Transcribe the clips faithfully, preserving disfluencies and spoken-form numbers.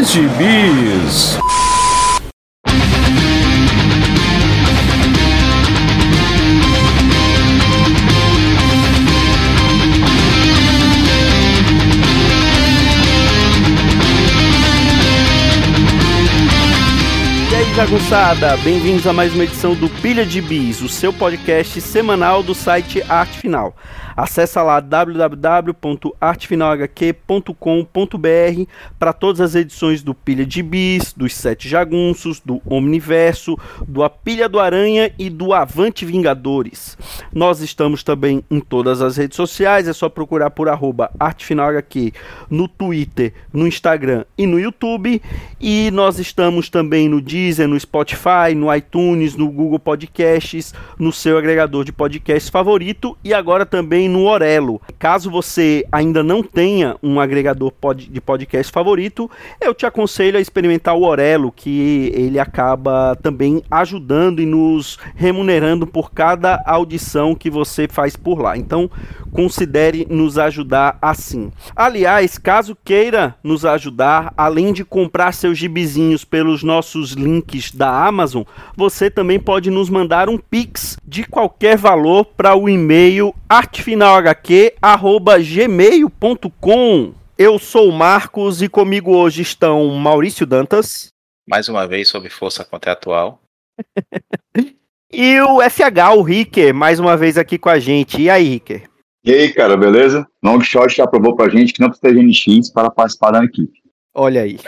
Bis de Bis. Bagunçada, bem-vindos a mais uma edição do Pilha de Bis, o seu podcast semanal do site Arte Final. Acesse lá w w w ponto arte final h q ponto com ponto b r para todas as edições do Pilha de Bis, dos Sete Jagunços, do Omniverso, do A Pilha do Aranha e do Avante Vingadores. Nós estamos também em todas as redes sociais, é só procurar por arroba artefinalhq no Twitter, no Instagram e no YouTube. E nós estamos também no Deezer, no Spotify, no iTunes, no Google Podcasts, no seu agregador de podcasts favorito e agora também no Orelo. Caso você ainda não tenha um agregador pod- de podcast favorito, eu te aconselho a experimentar o Orelo, que ele acaba também ajudando e nos remunerando por cada audição que você faz por lá. Então, considere nos ajudar assim. Aliás, caso queira nos ajudar, além de comprar seus gibizinhos pelos nossos links da Amazon, você também pode nos mandar um Pix de qualquer valor para o e-mail artefinalhq arroba gmail ponto com. Eu sou o Marcos e comigo hoje estão Maurício Dantas. Mais uma vez sob força contratual. E o F H, o Ricker, mais uma vez aqui com a gente. E aí, Ricker? E aí, cara, beleza? Longshot já provou pra gente que não precisa de N X para participar da equipe. Olha aí.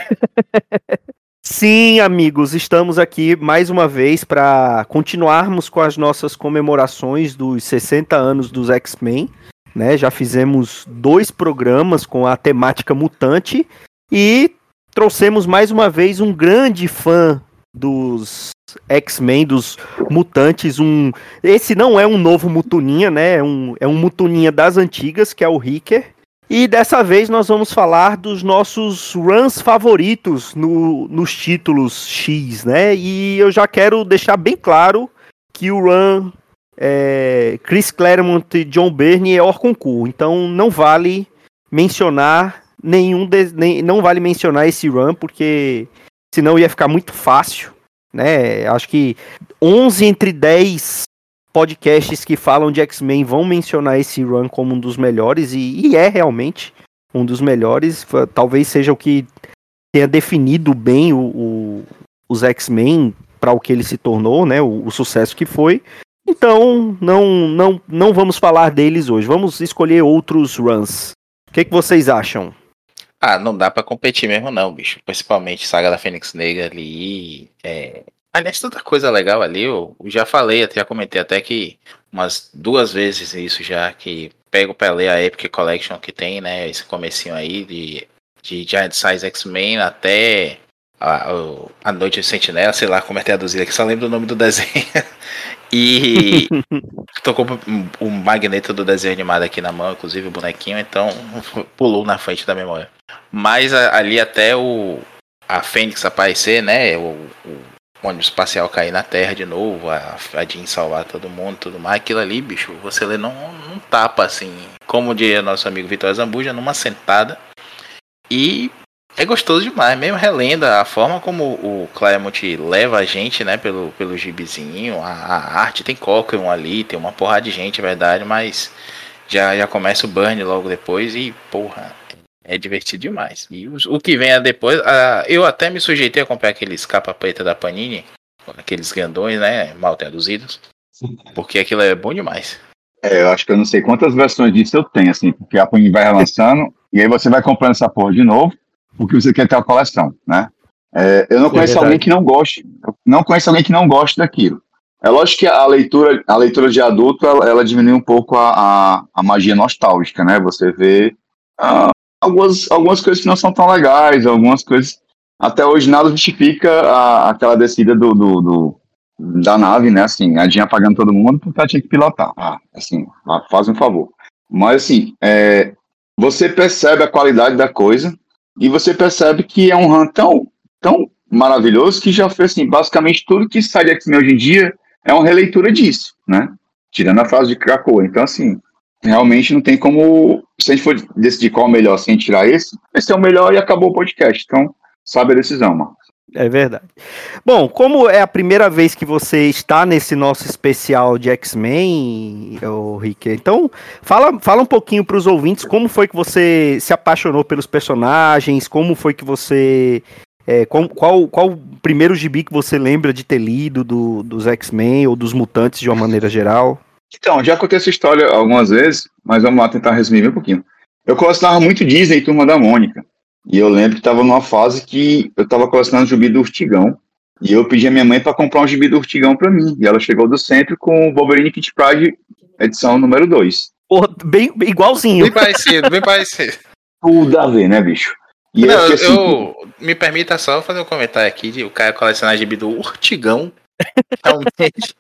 Sim, amigos, estamos aqui mais uma vez para continuarmos com as nossas comemorações dos sessenta anos dos X-Men, né? Já fizemos dois programas com a temática mutante e trouxemos mais uma vez um grande fã dos X-Men, dos mutantes. Um... Esse não é um novo Mutuninha, né? É um, é um Mutuninha das antigas, que é o Ricker. E dessa vez nós vamos falar dos nossos runs favoritos no, nos títulos X, né? E eu já quero deixar bem claro que o run é, Chris Claremont e John Byrne é hors concurso. Então não vale mencionar nenhum de, nem, não vale mencionar esse run, porque senão ia ficar muito fácil, né? Acho que onze entre dez podcasts que falam de X-Men vão mencionar esse run como um dos melhores, e, e é realmente um dos melhores. Talvez seja o que tenha definido bem o, o, os X-Men para o que ele se tornou, né? O, o sucesso que foi. Então, não, não, não vamos falar deles hoje. Vamos escolher outros runs. O que, que vocês acham? Ah, não dá pra competir mesmo não, bicho. Principalmente Saga da Fênix Negra ali. É... Aliás, tanta coisa legal ali. Eu já falei, já comentei até que umas duas vezes isso já, que pego pra ler a Epic Collection que tem, né? Esse comecinho aí de, de Giant Size X-Men até a, a Noite de Sentinela, sei lá como é traduzido aqui, só lembro o nome do desenho. E tô com o magneto do desenho animado aqui na mão, inclusive o bonequinho, então pulou na frente da memória. Mas a, ali até o a Fênix aparecer, né? O, o ônibus espacial cair na Terra de novo, a, a Jean salvar todo mundo, tudo mais, aquilo ali, bicho, você lê não, não tapa assim, como diria nosso amigo Vitor Zambuja, numa sentada. E é gostoso demais, mesmo relendo a forma como o Claremont leva a gente, né, pelo, pelo gibizinho, a, a arte tem Cochran ali, tem uma porrada de gente, é verdade, mas já, já começa o Burn logo depois e, porra, é divertido demais. E o, o que vem depois, uh, eu até me sujeitei a comprar aqueles capa preta da Panini, aqueles grandões, né, mal traduzidos, porque aquilo é bom demais. É, eu acho que eu não sei quantas versões disso eu tenho, assim, porque a Panini vai relançando e aí você vai comprando essa porra de novo, porque você quer ter a coleção, né? É, eu não conheço é alguém que não goste, não conheço alguém que não goste daquilo. É lógico que a leitura, a leitura de adulto, ela, ela diminui um pouco a, a, a magia nostálgica, né? Você vê ah, algumas, algumas coisas que não são tão legais, algumas coisas... Até hoje nada justifica a, aquela descida do, do, do, da nave, né? Assim, a Jean apagando todo mundo porque ela tinha que pilotar. Ah, assim, faz um favor. Mas, assim, é, você percebe a qualidade da coisa e você percebe que é um run tão, tão maravilhoso que já fez, assim, basicamente tudo que sai de X-Men hoje em dia é uma releitura disso, né? Tirando a frase de Krakoa. Então, assim, realmente não tem como... Se a gente for decidir qual é o melhor sem tirar esse, esse é o melhor e acabou o podcast. Então, sabe a decisão, mano. É verdade. Bom, como é a primeira vez que você está nesse nosso especial de X-Men, ô, Rick, então fala, fala um pouquinho para os ouvintes como foi que você se apaixonou pelos personagens, como foi que você... É, qual, qual, qual o primeiro gibi que você lembra de ter lido do, dos X-Men ou dos mutantes de uma maneira geral? Então, já contei essa história algumas vezes, mas vamos lá tentar resumir um pouquinho. Eu colecionava muito Disney e Turma da Mônica. E eu lembro que estava numa fase que eu estava colecionando o gibi do Urtigão. E eu pedi a minha mãe para comprar um gibi do Urtigão para mim. E ela chegou do centro com o Wolverine Kit Pride, edição número dois. Pô, bem, bem igualzinho. Bem parecido, bem parecido. Tudo a ver, né, bicho? E Não, eu, assim, eu me permita só fazer um comentário aqui de o cara colecionar gibi do Urtigão. Realmente.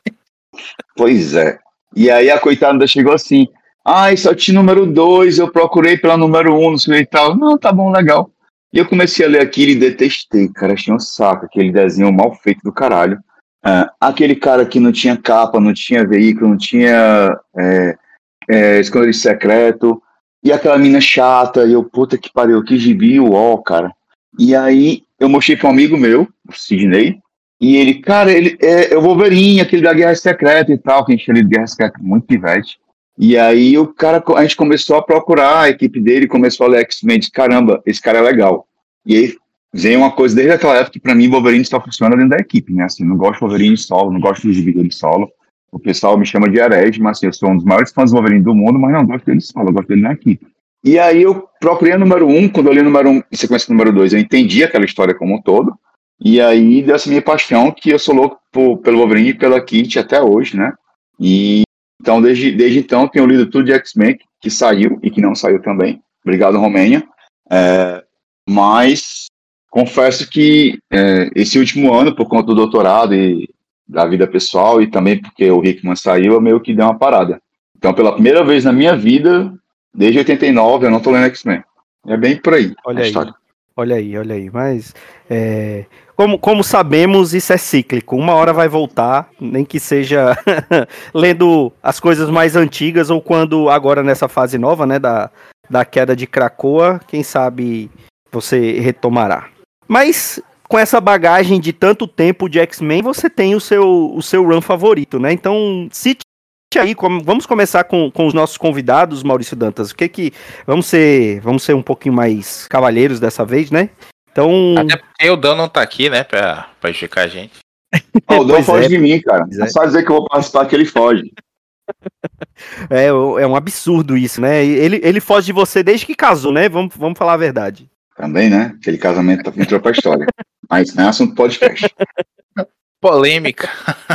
Pois é. E aí a coitada chegou assim, ah, só tinha número dois, eu procurei pela número um, não sei e tal. Não, tá bom, legal. E eu comecei a ler aquilo e detestei, cara, tinha um saco, aquele desenho mal feito do caralho. Uh, aquele cara que não tinha capa, não tinha veículo, não tinha é, é, esconderijo secreto, e aquela mina chata, e eu, puta que pariu, que gibi, ó, cara. E aí eu mostrei pra um amigo meu, o Sidney, e ele, cara, ele é, é o Wolverine, aquele da Guerra Secreta e tal, que a gente tinha lido Guerra Secreta muito pivete. E aí o cara, a gente começou a procurar, a equipe dele começou a ler X-Men, disse, caramba, esse cara é legal. E aí veio uma coisa desde aquela época que pra mim Wolverine só funciona dentro da equipe, né? Assim, não gosto de Wolverine solo, não gosto do gibi dele solo. O pessoal me chama de herege, mas assim, eu sou um dos maiores fãs do Wolverine do mundo, mas não gosto dele solo, eu gosto dele na equipe. E aí eu procurei a número um, quando eu li o número um em sequência do número dois, eu entendi aquela história como um todo. E aí dessa minha paixão que eu sou louco por, pelo Wolverine e pela Kit até hoje, né? E então desde, desde então tenho lido tudo de X-Men que saiu e que não saiu também. Obrigado, Romênia. É, mas confesso que é, esse último ano, por conta do doutorado e da vida pessoal e também porque o Hickman saiu, eu meio que dei uma parada. Então pela primeira vez na minha vida, desde oitenta e nove, eu não tô lendo X-Men. É bem por aí olha a aí, história. Olha aí, olha aí. Mas é, como, como sabemos, isso é cíclico. Uma hora vai voltar, nem que seja lendo as coisas mais antigas ou quando agora nessa fase nova, né, da, da queda de Krakoa, quem sabe você retomará. Mas com essa bagagem de tanto tempo de X-Men, você tem o seu, o seu run favorito, né? Então, cite aí, vamos começar com, com os nossos convidados, Maurício Dantas. O que que vamos ser, vamos ser um pouquinho mais cavalheiros dessa vez, né? Então, até porque o Dan não tá aqui, né, pra prejudicar a gente. Oh, o Dan foge é, de mim, cara. É só dizer que eu vou participar que ele foge. É, é um absurdo isso, né? Ele, ele foge de você desde que casou, né? Vamos, vamos falar a verdade. Também, né? Aquele casamento entrou pra história. Mas não é assunto podcast. Polêmica.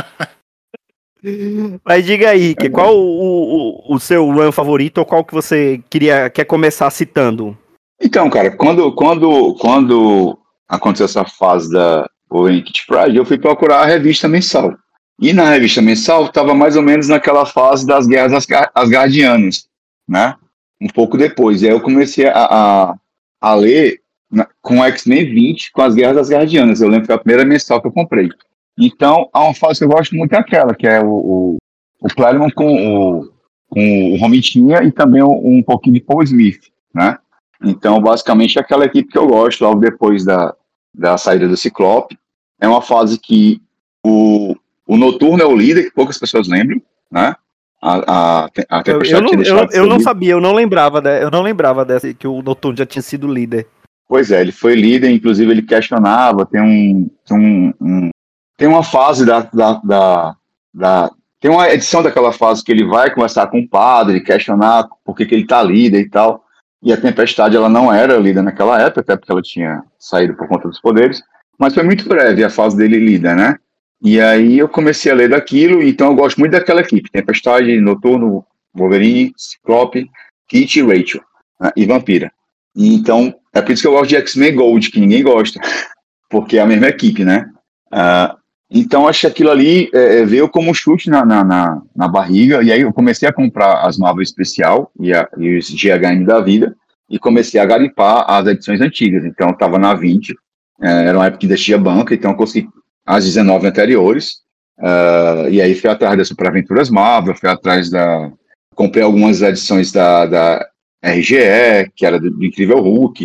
Mas diga aí, que, qual o, o, o seu run favorito ou qual que você queria, quer começar citando? Então, cara, quando, quando, quando aconteceu essa fase da Wolverine Kit Pride, eu fui procurar a revista mensal. E na revista mensal estava mais ou menos naquela fase das guerras asgardianas, né? Um pouco depois. E aí eu comecei a, a, a ler na, com X-Men vinte, com as guerras asgardianas. Eu lembro que foi a primeira mensal que eu comprei. Então, há uma fase que eu gosto muito daquela, que é o, o, o Claremont com o, com o Romitinha e também um, um pouquinho de Paul Smith, né? Então, basicamente, é aquela equipe que eu gosto, logo depois da, da saída do Ciclope. É uma fase que o, o Noturno é o líder, que poucas pessoas lembram, né? A, a, a eu, eu não, eu, eu não sabia, eu não lembrava, né? Eu não lembrava dessa, que o Noturno já tinha sido líder. Pois é, ele foi líder, inclusive ele questionava, tem um... Tem um, um Tem uma fase da, da, da, da... Tem uma edição daquela fase que ele vai conversar com o padre, questionar por que, que ele tá líder e tal. E a Tempestade, ela não era líder naquela época, até porque ela tinha saído por conta dos poderes. Mas foi muito breve a fase dele líder, né? E aí eu comecei a ler daquilo, então eu gosto muito daquela equipe. Tempestade, Noturno, Wolverine, Ciclope, Kit e Rachel, né? E Vampira. E então, é por isso que eu gosto de X-Men Gold, que ninguém gosta. Porque é a mesma equipe, né? Uh, Então, acho que aquilo ali é, veio como um chute na, na, na, na barriga, e aí eu comecei a comprar as Marvel Especial e, a, e os G H M da vida, e comecei a garimpar as edições antigas. Então, eu estava na vinte, é, era uma época que descia banca, então eu consegui as dezenove anteriores, uh, e aí fui atrás das Super Aventuras Marvel, fui atrás da... Comprei algumas edições da, da R G E, que era do, do Incrível Hulk,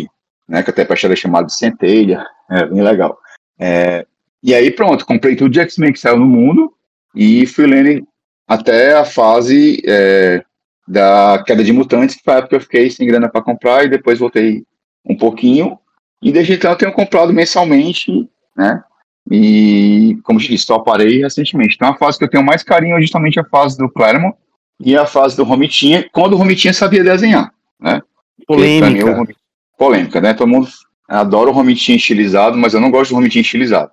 né, que até para é chamado de Centelha, é bem legal. É, e aí pronto, comprei tudo de X-Men que saiu no mundo e fui lendo até a fase é, da Queda de Mutantes, que foi a época que eu fiquei sem grana para comprar e depois voltei um pouquinho. E desde então eu tenho comprado mensalmente, né? E, como eu disse, só parei recentemente. Então a fase que eu tenho mais carinho é justamente a fase do Claremont e a fase do Romitinha, quando o Romitinha sabia desenhar, né? Polêmica. Mim, o... Polêmica, né? Todo mundo adora o Romitinha estilizado, mas eu não gosto do Romitinha estilizado.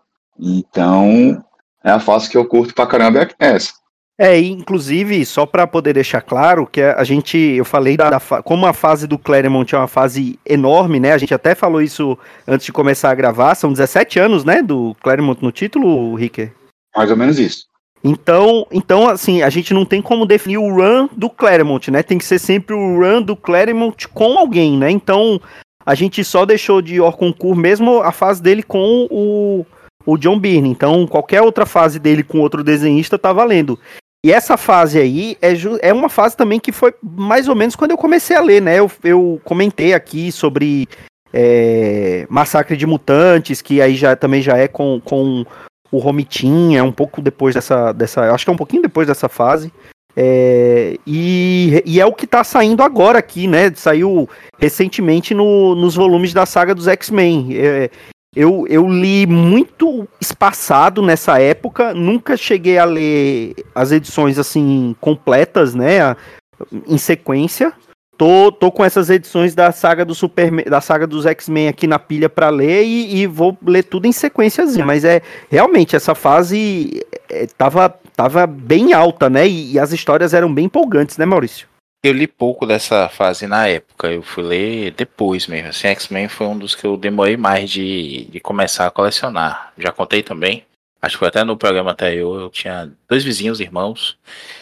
Então, é a fase que eu curto pra caramba, é essa. É, inclusive, só para poder deixar claro, que a gente, eu falei da, da como a fase do Claremont é uma fase enorme, né? A gente até falou isso antes de começar a gravar, são dezessete anos, né, do Claremont no título, Ricker? Mais ou menos isso. Então, então, assim, a gente não tem como definir o run do Claremont, né? Tem que ser sempre o run do Claremont com alguém, né? Então, a gente só deixou de Orconcourt mesmo a fase dele com o, o John Byrne. Então, qualquer outra fase dele com outro desenhista tá valendo. E essa fase aí é, é uma fase também que foi mais ou menos quando eu comecei a ler, né? Eu, eu comentei aqui sobre é, Massacre de Mutantes, que aí já, também já é com, com o Romitinha, um pouco depois dessa, dessa... Acho que é um pouquinho depois dessa fase. É, e, e é o que tá saindo agora aqui, né? Saiu recentemente no, nos volumes da saga dos X-Men. É, Eu, eu li muito espaçado nessa época, nunca cheguei a ler as edições assim completas, né, em sequência. Tô, tô com essas edições da saga do Superman, da saga dos X-Men aqui na pilha para ler e, e vou ler tudo em sequenciazinha, mas é realmente essa fase é, tava, tava bem alta, né, e, e as histórias eram bem empolgantes, né, Maurício? Eu li pouco dessa fase na época, eu fui ler depois mesmo. Assim, X-Men foi um dos que eu demorei mais de, de começar a colecionar. Já contei também, acho que foi até no programa anterior, eu tinha dois vizinhos, irmãos,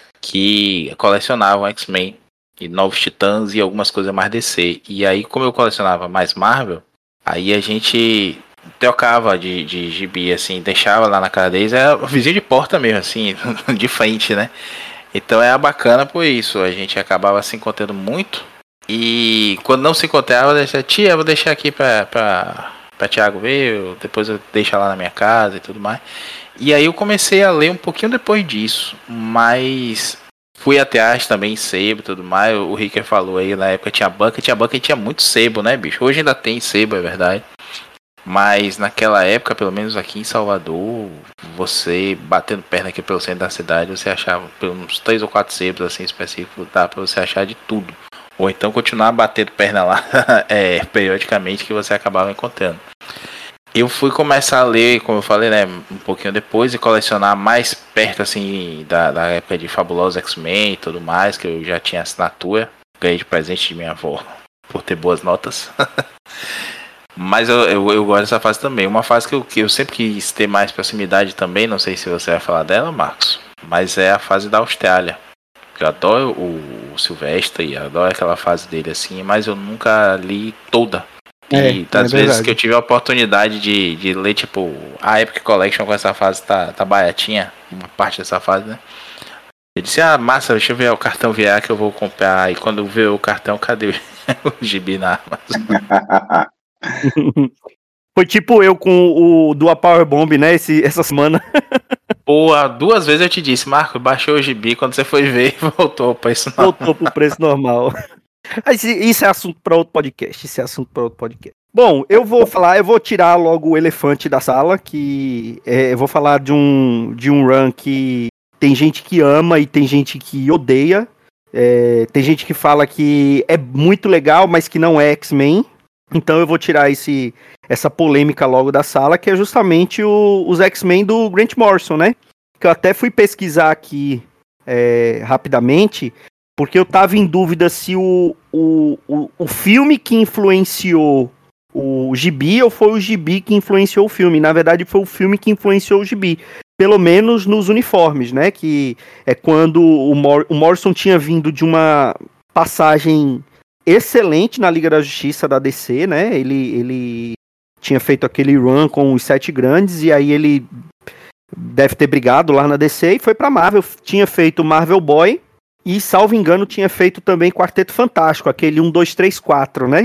que colecionavam X-Men, e Novos Titãs e algumas coisas mais D C. E aí, como eu colecionava mais Marvel, aí a gente trocava de, de gibi, assim, deixava lá na casa deles, era vizinho de porta mesmo, assim, de frente, né? Então é bacana por isso, a gente acabava se encontrando muito. E quando não se encontrava, eu deixava, tia, eu vou deixar aqui pra, pra, pra Thiago ver, eu, depois eu deixo lá na minha casa e tudo mais. E aí eu comecei a ler um pouquinho depois disso, mas fui atrás também, sebo e tudo mais. O Ricker falou aí, na época tinha banca, tinha banca e tinha muito sebo, né, bicho? Hoje ainda tem sebo, é verdade. Mas naquela época, pelo menos aqui em Salvador, você batendo perna aqui pelo centro da cidade, você achava uns três ou quatro sebos assim específicos, dá pra você achar de tudo. Ou então continuar batendo perna lá é, periodicamente, que você acabava encontrando. Eu fui começar a ler, como eu falei, né, um pouquinho depois, e colecionar mais perto assim da, da época de Fabulosos X-Men e tudo mais, que eu já tinha assinatura, ganhei de presente de minha avó por ter boas notas. Mas eu, eu, eu gosto dessa fase também. Uma fase que eu, que eu sempre quis ter mais proximidade também, não sei se você vai falar dela, Marcos, mas é a fase da Austrália. Eu adoro o, o Silvestre, adoro aquela fase dele assim, mas eu nunca li toda. E é, das é vezes verdade. que eu tive a oportunidade de, de ler, tipo, a Epic Collection com essa fase tá, tá baratinha, uma parte dessa fase, né? Eu disse, ah, massa, deixa eu ver o cartão V A que eu vou comprar. E quando eu ver o cartão, cadê o gibi na Amazon? Foi tipo eu com o do Power Bomb, né, esse, essa semana. Pô, duas vezes eu te disse, Marco, baixou o gibi, quando você foi ver, voltou para isso normal. Voltou pro preço normal. Isso é assunto para outro podcast, isso é assunto para outro podcast. Bom, eu vou falar, eu vou tirar logo o elefante da sala, que é, eu vou falar de um, de um run que tem gente que ama e tem gente que odeia. É, tem gente que fala que é muito legal, mas que não é X-Men. Então eu vou tirar esse, essa polêmica logo da sala, que é justamente o, os X-Men do Grant Morrison, né? Que eu até fui pesquisar aqui é, rapidamente, porque eu tava em dúvida se o, o, o, o filme que influenciou o gibi ou foi o gibi que influenciou o filme. Na verdade foi o filme que influenciou o gibi, pelo menos nos uniformes, né? Que é quando o, Mor- o Morrison tinha vindo de uma passagem excelente na Liga da Justiça da D C, né? Ele, ele tinha feito aquele run com os Sete Grandes e aí ele deve ter brigado lá na D C e foi pra Marvel. Tinha feito Marvel Boy e, salvo engano, tinha feito também Quarteto Fantástico, aquele um, dois, três, quatro, né?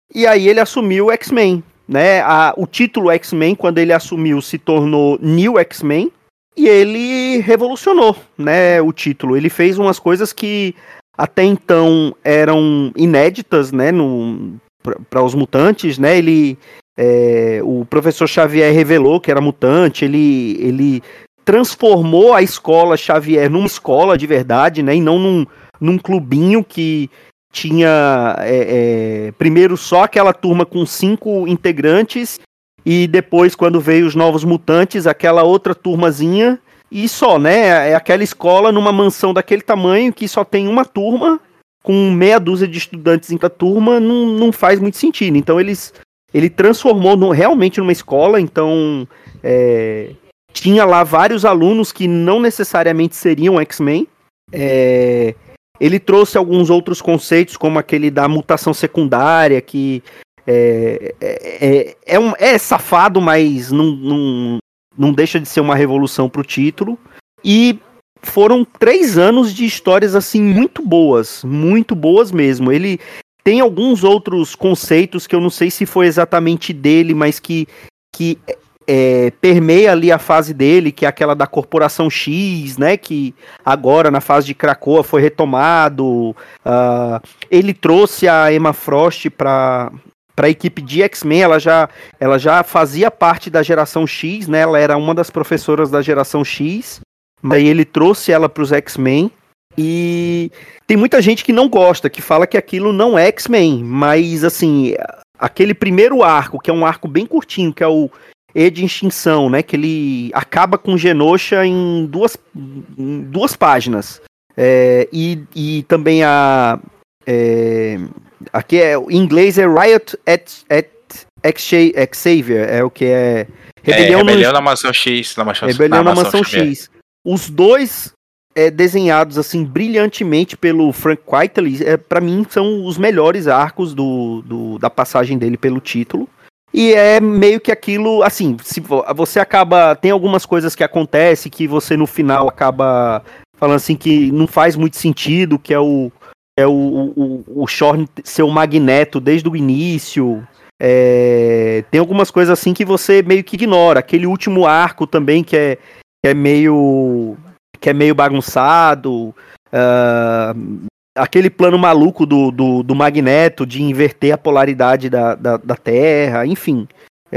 e aí ele assumiu o X-Men, né? A, o título X-Men, quando ele assumiu, se tornou New X-Men, e ele revolucionou, né, o título. Ele fez umas coisas que até então eram inéditas, né, para os mutantes, né? Ele, é, o professor Xavier revelou que era mutante, ele, ele transformou a escola Xavier numa escola de verdade, né, e não num, num clubinho que tinha é, é, primeiro só aquela turma com cinco integrantes, e depois, quando veio os novos mutantes, aquela outra turmazinha, e só, né? É aquela escola numa mansão daquele tamanho que só tem uma turma, com meia dúzia de estudantes em cada turma, não, não faz muito sentido. Então eles, ele transformou no, realmente numa escola, então é, tinha lá vários alunos que não necessariamente seriam X-Men. É, ele trouxe alguns outros conceitos, como aquele da mutação secundária, que É, é, é, um, é safado, mas não, não, não deixa de ser uma revolução pro título. E foram três anos de histórias assim muito boas, muito boas mesmo. Ele tem alguns outros conceitos que eu não sei se foi exatamente dele, mas que, que é, permeia ali a fase dele, que é aquela da Corporação X, né? Que agora na fase de Krakoa foi retomado. Uh, ele trouxe a Emma Frost para para a equipe de X-Men, ela já, ela já fazia parte da geração X, né? Ela era uma das professoras da geração X, daí ele trouxe ela para os X-Men, e tem muita gente que não gosta, que fala que aquilo não é X-Men, mas assim, aquele primeiro arco, que é um arco bem curtinho, que é o E de Extinção, né? Que ele acaba com Genosha em duas, em duas páginas, é, e, e também a... É, aqui é, em inglês é Riot at, at Xavier, é o que é Rebelião, é, rebelião no, na Mansão X, na mansão, Rebelião na, na Mansão, Mansão X. Os dois é, desenhados assim brilhantemente pelo Frank Quitely, é, para mim são os melhores arcos do, do, da passagem dele pelo título. E é meio que aquilo, assim, se você acaba, tem algumas coisas que acontecem que você no final acaba falando assim que não faz muito sentido, que é o é o, o, o Xorn ser o Magneto desde o início. É, tem algumas coisas assim que você meio que ignora. Aquele último arco também que é, que é meio que é meio bagunçado. Uh, aquele plano maluco do, do, do Magneto de inverter a polaridade da, da, da Terra, enfim.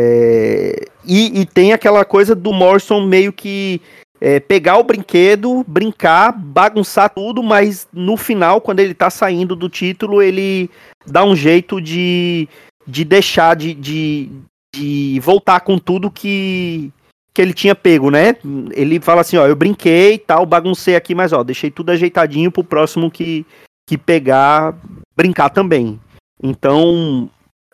É, e, e tem aquela coisa do Morrison meio que É, pegar o brinquedo, brincar, bagunçar tudo, mas no final, quando ele tá saindo do título, ele dá um jeito de, de deixar, de, de, de voltar com tudo que, que ele tinha pego, né? Ele fala assim, ó, eu brinquei e tal, baguncei aqui, mas ó, deixei tudo ajeitadinho pro próximo que, que pegar, brincar também. Então,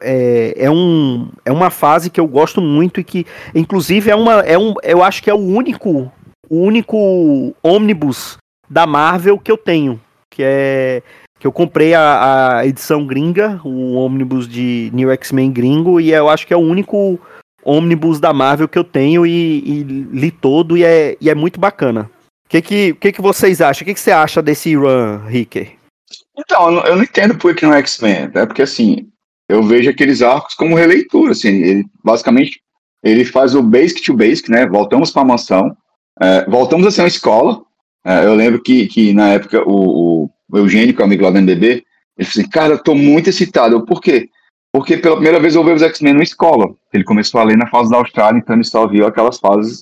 é, é, um, é uma fase que eu gosto muito e que, inclusive, é uma, é um, eu acho que é o único... o único ônibus da Marvel que eu tenho, que é que eu comprei a, a edição gringa, o ônibus de New X-Men gringo, e eu acho que é o único ônibus da Marvel que eu tenho e, e li todo, e é, e é muito bacana. O que, que, que, que vocês acham? O que, que você acha desse run, Ricker? Então, eu não, eu não entendo por que não é X-Men, é porque assim, eu vejo aqueles arcos como releitura, assim, ele basicamente ele faz o basic to basic, né, voltamos para a mansão. É, voltamos a ser uma escola. É, eu lembro que, que na época o, o Eugênio, que é o amigo lá do M D B, ele falou assim, cara, eu tô muito excitado. Eu, por quê? Porque pela primeira vez eu vi os X-Men numa escola. Ele começou a ler na fase da Austrália, então ele só viu aquelas fases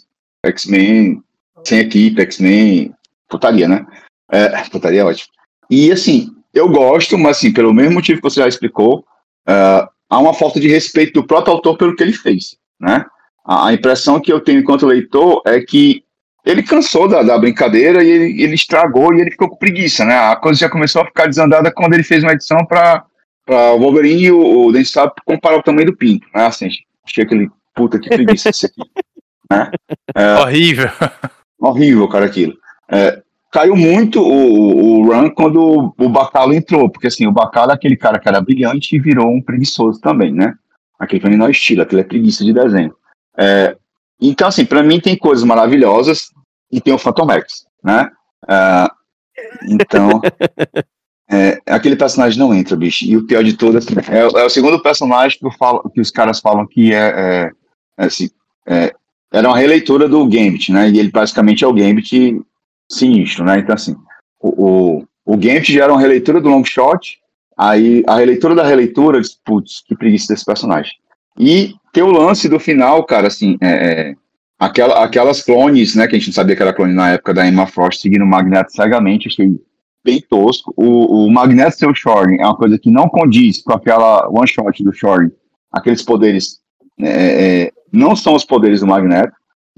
X-Men sem equipe, X-Men putaria, né? É, putaria é ótimo. E assim, eu gosto, mas assim, pelo mesmo motivo que você já explicou, uh, há uma falta de respeito do próprio autor pelo que ele fez, né? A, a impressão que eu tenho enquanto leitor é que ele cansou da, da brincadeira e ele, ele estragou e ele ficou com preguiça, né? A coisa já começou a ficar desandada quando ele fez uma edição para o Wolverine e o, o Dente Sábio comparar o tamanho do pinto, né? Assim, achei aquele puta que preguiça esse aqui, né? É, horrível. Horrível, cara, aquilo. É, caiu muito o, o run quando o Bacalo entrou, porque assim, o Bacalo é aquele cara que era brilhante e virou um preguiçoso também, né? Aquele pra mim não é estilo, aquele é preguiça de desenho. É, então, assim, pra mim tem coisas maravilhosas e tem o Phantom X, né? Uh, então, é, aquele personagem não entra, bicho. E o pior de tudo assim, é, é o segundo personagem que, eu falo, que os caras falam que é, é, é, assim, é era uma releitura do Gambit, né? E ele basicamente é o Gambit sinistro, né? Então, assim, o, o, o Gambit já era uma releitura do Longshot, aí a releitura da releitura, putz, que preguiça desse personagem. E tem o lance do final, cara, assim, é, é, aquela, aquelas clones, né, que a gente não sabia que era clone na época da Emma Frost, seguindo o Magneto cegamente, achei bem tosco. O, o Magneto ser o Shorn é uma coisa que não condiz com aquela one-shot do Shorn, aqueles poderes é, é, não são os poderes do Magneto,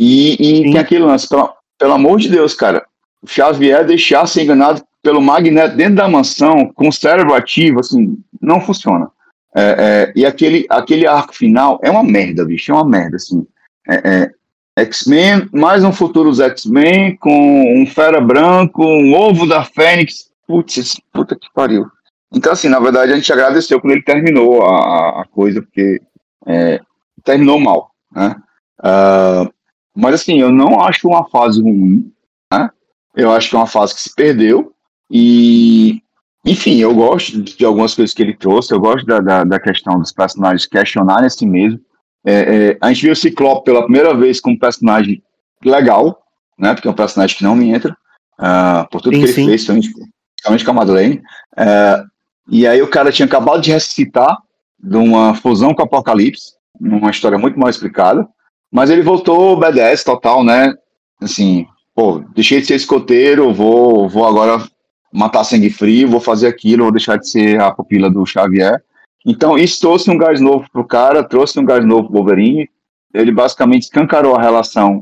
e, e tem aquele lance, pelo, pelo amor de Deus, cara, o Xavier deixar ser enganado pelo Magneto dentro da mansão, com o cérebro ativo, assim, não funciona. É, é, e aquele, aquele arco final é uma merda, bicho, é uma merda, assim. É, é, X-Men, mais um futuro dos X-Men, com um Fera Branco, um ovo da Fênix, putz, puta que pariu. Então, assim, na verdade, a gente agradeceu quando ele terminou a, a coisa, porque é, terminou mal, né? Uh, mas, assim, eu não acho uma fase ruim, né? Eu acho que é uma fase que se perdeu, e... Enfim, eu gosto de algumas coisas que ele trouxe, eu gosto da, da, da questão dos personagens questionarem a si mesmo. É, é, a gente viu o Ciclope pela primeira vez como um personagem legal, né, porque é um personagem que não me entra, uh, por tudo sim, que ele sim. fez, principalmente com a Madeleine. Uh, e aí o cara tinha acabado de ressuscitar de uma fusão com o Apocalipse, uma história muito mal explicada, mas ele voltou B D S total, né, assim, pô, deixei de ser escoteiro, vou, vou agora... matar sangue frio, vou fazer aquilo, vou deixar de ser a pupila do Xavier. Então, isso trouxe um gás novo pro cara, trouxe um gás novo pro Wolverine. Ele basicamente escancarou a relação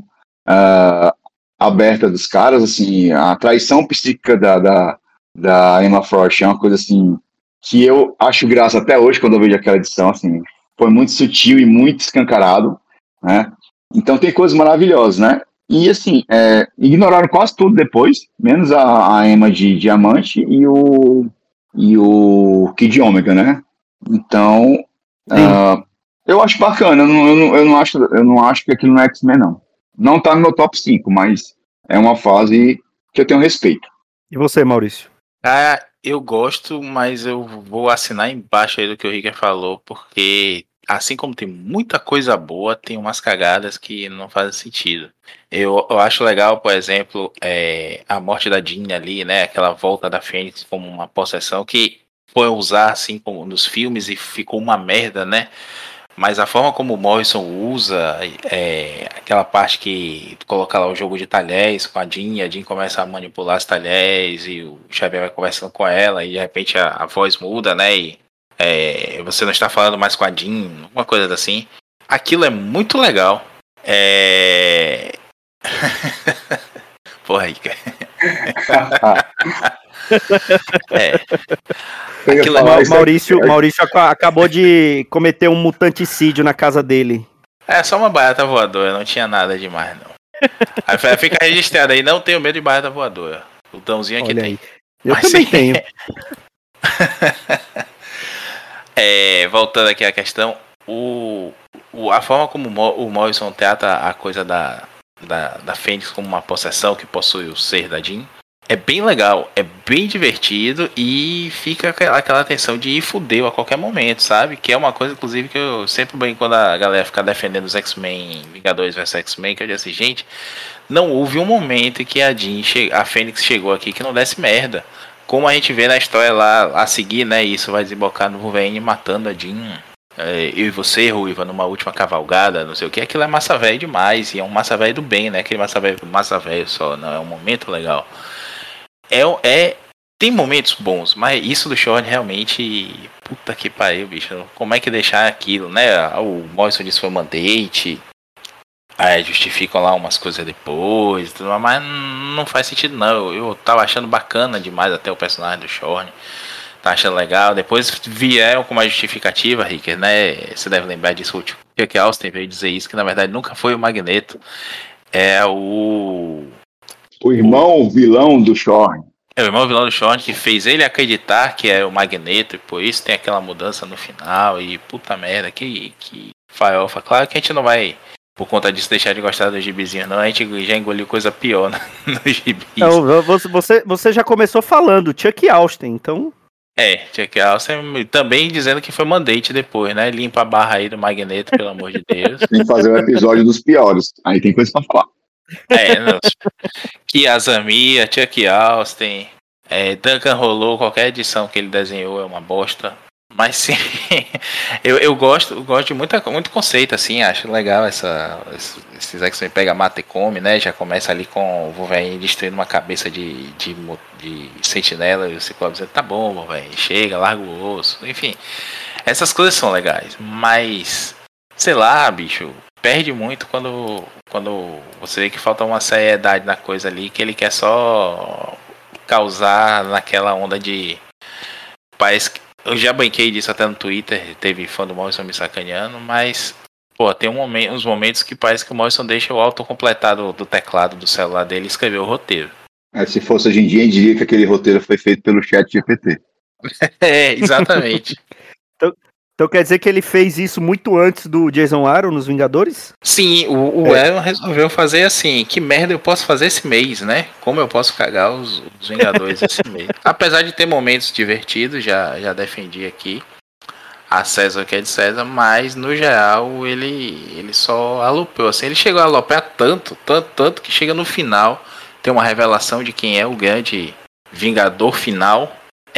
uh, aberta dos caras, assim, a traição psíquica da, da, da Emma Frost é uma coisa, assim, que eu acho graça até hoje quando eu vejo aquela edição, assim, foi muito sutil e muito escancarado, né? Então, tem coisas maravilhosas, né? E, assim, é, ignoraram quase tudo depois, menos a, a Emma de Diamante e o, e o Kid Omega, né? Então, uh, eu acho bacana, eu não, eu, não, eu, não acho, eu não acho que aquilo não é X-Men, não. Não tá no meu top cinco, mas é uma fase que eu tenho respeito. E você, Maurício? Ah, eu gosto, mas eu vou assinar embaixo aí do que o Ricker falou, porque... assim como tem muita coisa boa, tem umas cagadas que não fazem sentido. Eu, eu acho legal, por exemplo, é, a morte da Jean ali, né? Aquela volta da Fênix como uma possessão que foi usar assim como nos filmes e ficou uma merda, né? Mas a forma como o Morrison usa é, aquela parte que coloca lá o jogo de talheres com a Jean, a Jean começa a manipular os talheres e o Xavier vai conversando com ela e de repente a, a voz muda, né? E É, você não está falando mais com a Jean, uma coisa assim. Aquilo é muito legal. É... Porra, Rica. é. Aquilo é... Maurício, Maurício acabou de cometer um mutanticídio na casa dele. É só uma barata voadora, não tinha nada demais, não. Aí fica registrado aí, não tenho medo de barata voadora. O Dãozinho aqui Olha tem. Aí. Eu Mas, também sim. tenho. É, voltando aqui à questão, o, o, a forma como o Morrison trata a coisa da, da, da Fênix como uma possessão que possui o ser da Jean é bem legal, é bem divertido e fica aquela, aquela tensão de ir fudeu a qualquer momento, sabe? Que é uma coisa, inclusive, que eu sempre bem quando a galera fica defendendo os X-Men, Vingadores versus X-Men, que eu disse assim, gente, não houve um momento em que a Jean, che- a Fênix chegou aqui que não desse merda. Como a gente vê na história lá a seguir, né? Isso vai desembocar no Wolverine matando a Jean. É, eu e você, Ruiva, numa última cavalgada, não sei o que. Aquilo é massa velho demais. E é um massa velho do bem, né? Aquele massa velho massa velho só. Não, é um momento legal. É, é, tem momentos bons, mas isso do Shorn realmente. Puta que pariu, bicho. Como é que deixar aquilo, né? O Morrison disse que foi mandate. Aí justificam lá umas coisas depois, mas não faz sentido não. Eu, eu tava achando bacana demais até o personagem do Shorn. Tá achando legal. Depois vieram com uma justificativa, Ricker, né? Você deve lembrar disso. O Chuck Austin veio dizer isso, que na verdade nunca foi o Magneto. É o... O irmão o... vilão do Shorn. É o irmão vilão do Shorn que fez ele acreditar que é o Magneto. E por isso tem aquela mudança no final. E puta merda, que, que farofa. Claro que a gente não vai por conta disso deixar de gostar dos gibizinhos, não. A gente já engoliu coisa pior no, no gibis. Então, você, você já começou falando, Chuck Austin, então... É, Chuck Austin também dizendo que foi mandate depois, né? Limpa a barra aí do Magneto, pelo amor de Deus. Tem que fazer um episódio dos piores. Aí tem coisa pra falar. É, não. Kiazamiya, Chuck Austin, é, Duncan Rolou, qualquer edição que ele desenhou é uma bosta. Mas sim, eu, eu gosto, eu gosto de muita, muito conceito, assim, acho legal essa, esses X-Men pega, mata e come, né? Já começa ali com o Wolverine destruindo uma cabeça de, de, de sentinela e o Ciclope dizendo, tá bom, Wolverine, chega, larga o osso, enfim. Essas coisas são legais, mas, sei lá, bicho, perde muito quando, quando você vê que falta uma seriedade na coisa ali, que ele quer só causar naquela onda de... Parece que eu já banquei disso até no Twitter, teve fã do Morrison me sacaneando, mas, pô, tem um momento, uns momentos que parece que o Morrison deixa o autocompletar do, do teclado do celular dele e escreveu o roteiro. É, se fosse hoje em dia, eu diria que aquele roteiro foi feito pelo chat G P T. É, exatamente. então, então quer dizer que ele fez isso muito antes do Jason Aaron nos Vingadores? Sim, o, o é. Aaron resolveu fazer assim, que merda eu posso fazer esse mês, né? Como eu posso cagar os, os Vingadores esse mês? Apesar de ter momentos divertidos, já, já defendi aqui a César que é de César, mas no geral ele, ele só alopeu, assim, ele chegou a alopear tanto, tanto, tanto que chega no final, tem uma revelação de quem é o grande Vingador final,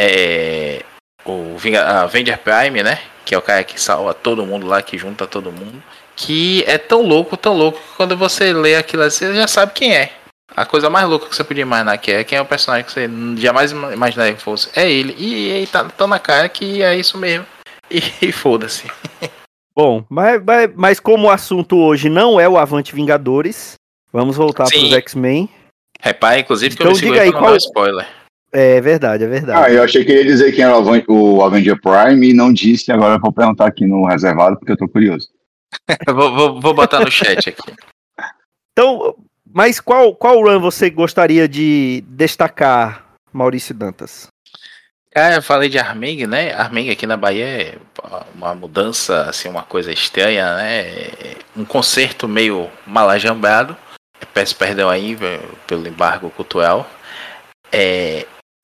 é o Avenger Prime, né? Que é o cara que salva todo mundo lá, que junta todo mundo. Que é tão louco, tão louco, que quando você lê aquilo assim, você já sabe quem é. A coisa mais louca que você podia imaginar que é, quem é o personagem que você jamais imaginaria que fosse, é ele. E, e tá tão na cara que é isso mesmo. E, e foda-se. Bom, mas, mas, mas como o assunto hoje não é o Avante Vingadores, vamos voltar para os X-Men. Repare, inclusive, que então, eu me segurei diga aí, pra qual... não dar spoiler. É verdade, é verdade. Ah, eu achei que ele ia dizer quem era o Avenger Prime e não disse, agora eu vou perguntar aqui no reservado porque eu tô curioso. vou, vou, vou botar no chat aqui. Então, mas qual, qual run você gostaria de destacar, Maurício Dantas? Cara, eu falei de Armeng, né? Armeng aqui na Bahia é uma mudança, assim, uma coisa estranha, né? Um concerto meio malajambado. Peço perdão aí pelo embargo cultural. É...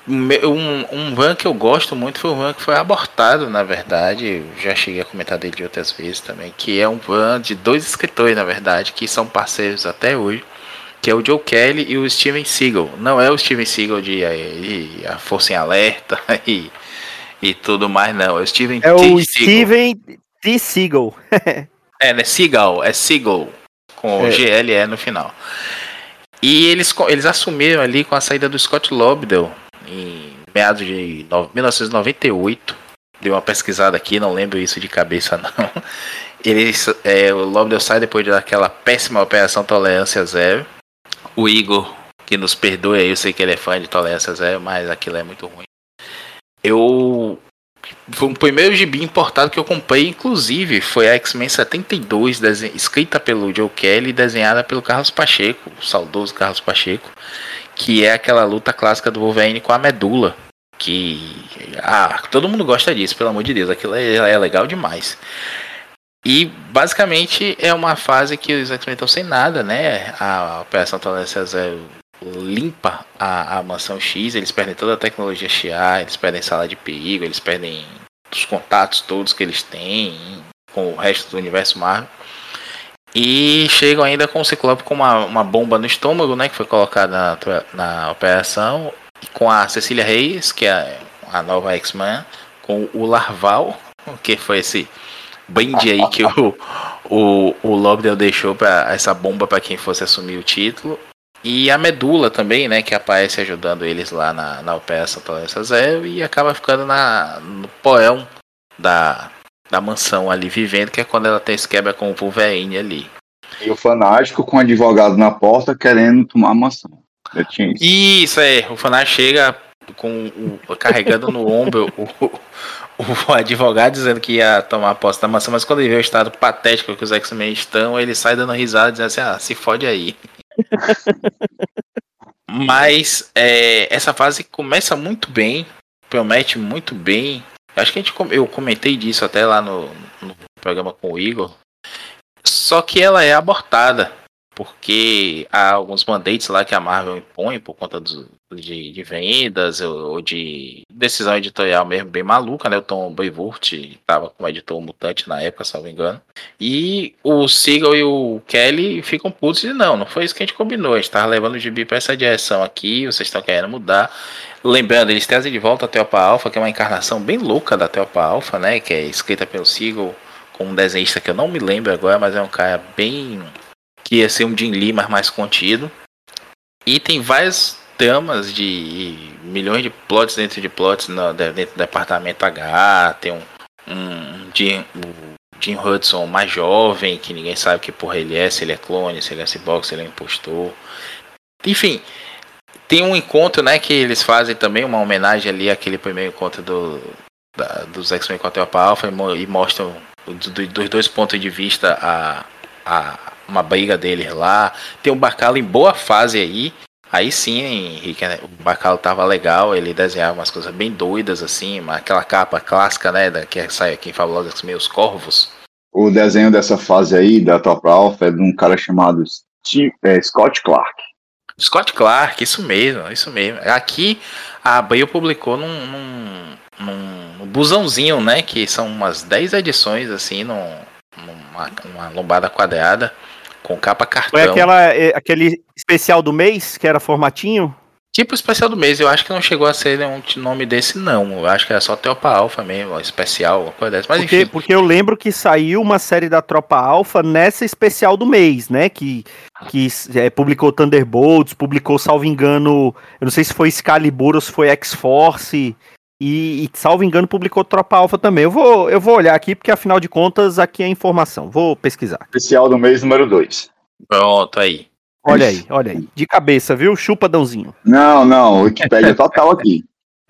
Um, um van que eu gosto muito foi um van que foi abortado, na verdade. Eu já cheguei a comentar dele de outras vezes também. Que é um van de dois escritores, na verdade, que são parceiros até hoje. Que é o Joe Kelly e o Steven Seagal. Não é o Steven Seagal de, de A Força em Alerta e, e tudo mais, não. É o Steven É T. o Seagal. Steven T. Seagal. É, né? Seagal. É Seagal. Com é. G L E no final. E eles, eles assumiram ali com a saída do Scott Lobdell em meados de mil novecentos e noventa e oito. Dei uma pesquisada aqui, não lembro isso de cabeça não. Eles, é, o Lobdell sai depois daquela péssima Operação Tolerância Zero. O Igor, que nos perdoe aí, eu sei que ele é fã de Tolerância Zero, mas aquilo é muito ruim. Eu... Foi o primeiro gibi importado que eu comprei, inclusive, foi a X-Men setenta e dois, desen... escrita pelo Joe Kelly e desenhada pelo Carlos Pacheco, o saudoso Carlos Pacheco, que é aquela luta clássica do Wolverine com a medula, que ah, todo mundo gosta disso, pelo amor de Deus, aquilo é, é legal demais. E basicamente é uma fase que os X-Men estão sem nada, né? A Operação Tolerância Zero limpa a, a Mansão X, eles perdem toda a tecnologia X A, eles perdem sala de perigo, eles perdem os contatos todos que eles têm com o resto do universo Marvel. E chegam ainda com o Ciclope com uma, uma bomba no estômago, né? Que foi colocada na, na operação. E com a Cecília Reyes, que é a nova X-Men, com o Larval, que foi esse brinde aí que o, o, o Lobdell deixou para essa bomba para quem fosse assumir o título. E a Medula também, né, que aparece ajudando eles lá na, na Operação Tolerância Zero e acaba ficando na, no porão da, da mansão ali vivendo, que é quando ela tem esse quebra com o Wolverine ali. E o Fanático com o advogado na porta querendo tomar a mansão. Eu tinha isso. Isso, é. O Fanático chega com o, carregando no ombro o, o advogado dizendo que ia tomar posse da mansão, mas quando ele vê o estado patético que os X-Men estão, ele sai dando risada dizendo assim, ah, se fode aí. Mas é, essa fase começa muito bem, promete muito bem. Acho que a gente, eu comentei disso até lá no, no programa com o Igor. Só que ela é abortada, porque há alguns mandates lá que a Marvel impõe por conta do, de, de vendas ou, ou de decisão editorial mesmo bem maluca, né? O Tom Brevoort estava como editor mutante na época, se não me engano. E o Siegel e o Kelly ficam putos e não, não foi isso que a gente combinou. A gente estava levando o gibi para essa direção aqui, vocês estão querendo mudar. Lembrando, eles trazem de volta a Teopa Alpha, que é uma encarnação bem louca da Teopa Alpha, né? Que é escrita pelo Siegel com um desenhista que eu não me lembro agora, mas é um cara bem... que ia ser um Jim Lee, mas mais contido. E tem várias tramas de milhões de plots dentro de plots no, dentro do departamento H. Tem um, um Jim, um Jim Hudson mais jovem, que ninguém sabe que porra ele é, se ele é clone, se ele é cyborg, se ele é impostor. Enfim, tem um encontro, né, que eles fazem também, uma homenagem ali àquele primeiro encontro do, da, dos X-Men com a Teopa Alpha e, e mostram do, dos dois pontos de vista a, a uma briga deles lá. Tem o Bacalo em boa fase aí. Aí sim, Henrique, né? O Bacalo tava legal, ele desenhava umas coisas bem doidas assim, aquela capa clássica, né, da, que sai aqui em Fabulosa X-Men, os Corvos. O desenho dessa fase aí, da Top Alpha, é de um cara chamado Steve, é, Scott Clark. Scott Clark, isso mesmo, isso mesmo. Aqui a Abril publicou num, num, num busãozinho, né, que são umas dez edições assim, num, numa uma lombada quadrada, com capa cartão. Foi aquela, aquele especial do mês, que era formatinho? Tipo especial do mês, eu acho que não chegou a ser um nome desse não, eu acho que era só Teopa Alpha mesmo, especial, uma coisa dessa, mas porque, enfim. Porque eu lembro que saiu uma série da Tropa Alpha nessa especial do mês, né, que, que é, publicou Thunderbolts, publicou, salvo engano, eu não sei se foi Excalibur ou se foi X-Force, e, e salvo engano publicou Tropa Alpha também. Eu vou, eu vou olhar aqui, porque afinal de contas aqui é informação, vou pesquisar. Especial do mês número dois. Pronto, aí. Olha aí, olha aí. De cabeça, viu? Chupadãozinho. Não, não, Wikipédia total aqui.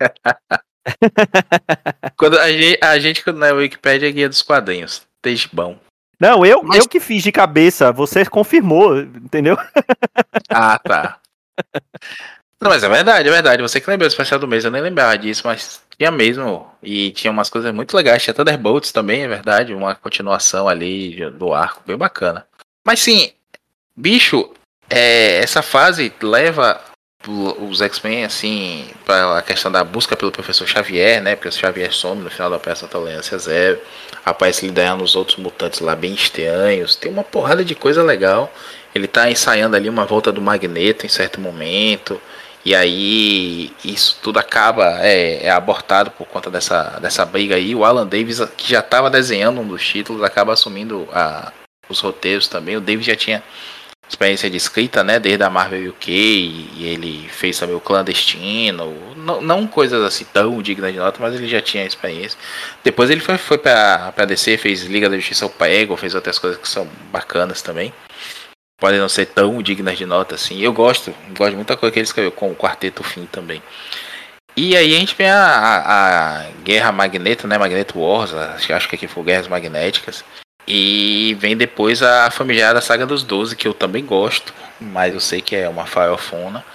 Quando a gente, a gente quando na Wikipédia é guia dos quadrinhos. Desde bom. Não, eu, Mas... eu que fiz de cabeça, você confirmou, entendeu? Ah, tá. Não, mas é verdade, é verdade. Você que lembrou do especial do mês, eu nem lembrava disso, mas tinha mesmo. E tinha umas coisas muito legais. Tinha Thunderbolts também, é verdade. Uma continuação ali do arco, bem bacana. Mas sim, bicho, é, essa fase leva os X-Men, assim, para a questão da busca pelo Professor Xavier, né? Porque o Xavier some no final da Operação Tolerância Zero. Aparece liderando os outros mutantes lá bem estranhos. Tem uma porrada de coisa legal. Ele tá ensaiando ali uma volta do Magneto em certo momento. E aí isso tudo acaba é, é abortado por conta dessa, dessa briga aí. O Alan Davis, que já estava desenhando um dos títulos, acaba assumindo a, os roteiros também. O Davis já tinha experiência de escrita, né, desde a Marvel U K, e ele fez também o Clandestino, não, não coisas assim tão dignas de nota, mas ele já tinha experiência. Depois ele foi, foi para a D C, fez Liga da Justiça ao Prego, fez outras coisas que são bacanas também. Podem não ser tão dignas de nota assim. Eu gosto, gosto de muita coisa que ele escreveu, com o Quarteto Fim também. E aí a gente tem a, a, a Guerra Magneto, né, Magneto Wars, acho, acho que aqui foi Guerras Magnéticas. E vem depois a famigerada Saga dos Doze, que eu também gosto, mas eu sei que é uma farofona.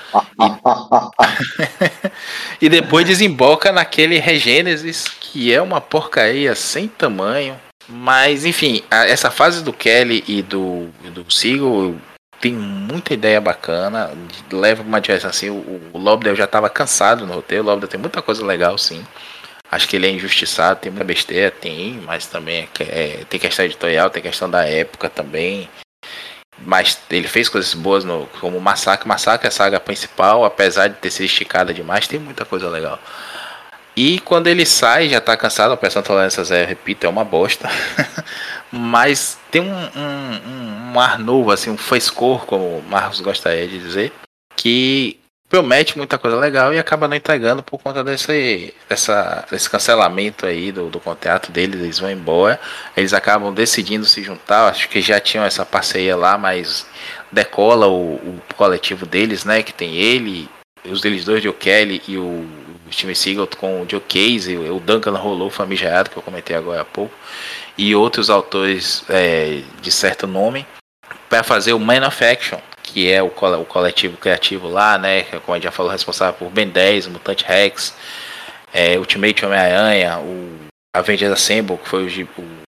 E, e depois desemboca naquele Regênesis, que é uma porcaria sem tamanho. Mas enfim, a, essa fase do Kelly e do, do Siegel tem muita ideia bacana, leva uma direção assim. O, o Lobdell já estava cansado no roteiro, o Lobdell tem muita coisa legal sim. Acho que ele é injustiçado, tem muita besteira, tem, mas também é, é, tem questão editorial, tem questão da época também. Mas ele fez coisas boas, no, como Massacre. Massacre é a saga principal, apesar de ter sido esticada demais, tem muita coisa legal. E quando ele sai, já tá cansado, a Operação Tolerância Zero, repito, é uma bosta. Mas tem um, um, um ar novo, assim, um frescor, como o Marcos gostaria de dizer, que promete muita coisa legal e acaba não entregando por conta desse, dessa, desse cancelamento aí do, do contrato deles. Eles vão embora, eles acabam decidindo se juntar. Acho que já tinham essa parceria lá, mas decola o, o coletivo deles, né, que tem ele, os deles dois, Joe Kelly e o, o Steven Seagal com o Joe Case, o Duncan rolou famigerado, que eu comentei agora há pouco, e outros autores é, de certo nome, para fazer o Man of Action, que é o, o coletivo criativo lá, né, como a gente já falou, responsável por Ben dez, Mutante Rex, é, Ultimate Homem-Aranha, o Avengers Assemble, que foi o, o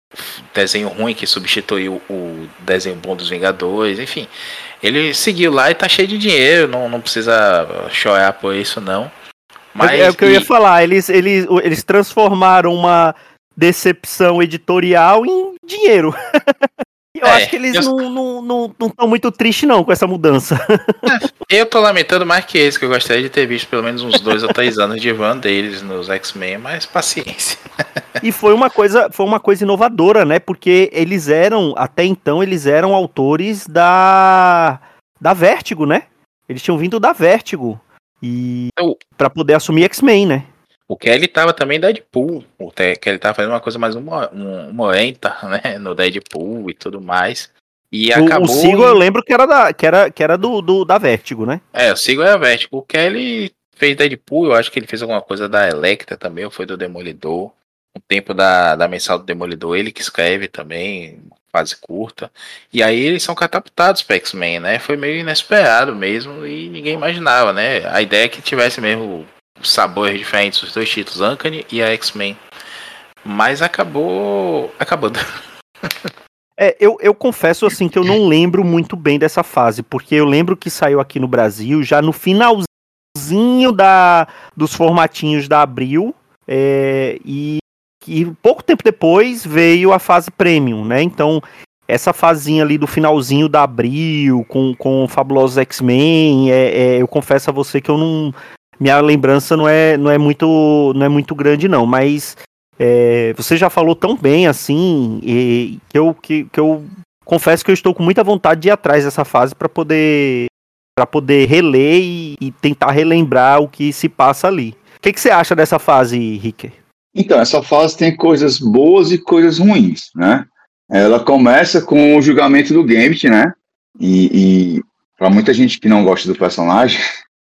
desenho ruim que substituiu o desenho bom dos Vingadores, enfim. Ele seguiu lá e tá cheio de dinheiro, não, não precisa chorar por isso, não. Mas, é, é o que e... eu ia falar, eles, eles, eles transformaram uma decepção editorial em dinheiro. Eu é, acho que eles eu... não estão não, não, não muito tristes não com essa mudança. Eu tô lamentando mais que esse, que eu gostaria de ter visto pelo menos uns dois ou três anos de van deles nos X-Men, mas paciência. E foi uma coisa, foi uma coisa inovadora, né? Porque eles eram, até então, eles eram autores da, da Vertigo, né? Eles tinham vindo da Vertigo. E eu... pra poder assumir X-Men, né? O Kelly tava também Deadpool. O Kelly tava fazendo uma coisa mais humorenta, né? No Deadpool e tudo mais. E o, acabou. O Sigo eu lembro que era da, que era, que era do, do, da Vertigo, né? É, o Sigo é a Vertigo. O Kelly fez Deadpool, eu acho que ele fez alguma coisa da Electra também, ou foi do Demolidor. Um tempo da, da mensal do Demolidor, ele que escreve também, fase curta. E aí eles são catapultados para X-Men, né? Foi meio inesperado mesmo e ninguém imaginava, né? A ideia é que tivesse mesmo sabores diferentes, os dois títulos, Uncanny e a X-Men. Mas acabou... Acabou. É, eu, eu confesso assim que eu não lembro muito bem dessa fase, porque eu lembro que saiu aqui no Brasil já no finalzinho da, dos formatinhos da Abril, é, e, e pouco tempo depois veio a fase Premium, né? Então, essa fazinha ali do finalzinho da Abril, com, com o Fabulosos X-Men, é, é, eu confesso a você que eu não... Minha lembrança não é, não é, muito, não é muito grande, não, mas é, você já falou tão bem assim, e, que, eu, que, que eu confesso que eu estou com muita vontade de ir atrás dessa fase para poder, para poder reler e, e tentar relembrar o que se passa ali. O que, que você acha dessa fase, Ricker? Então, essa fase tem coisas boas e coisas ruins, né? Ela começa com o julgamento do Gambit, né? E, e para muita gente que não gosta do personagem...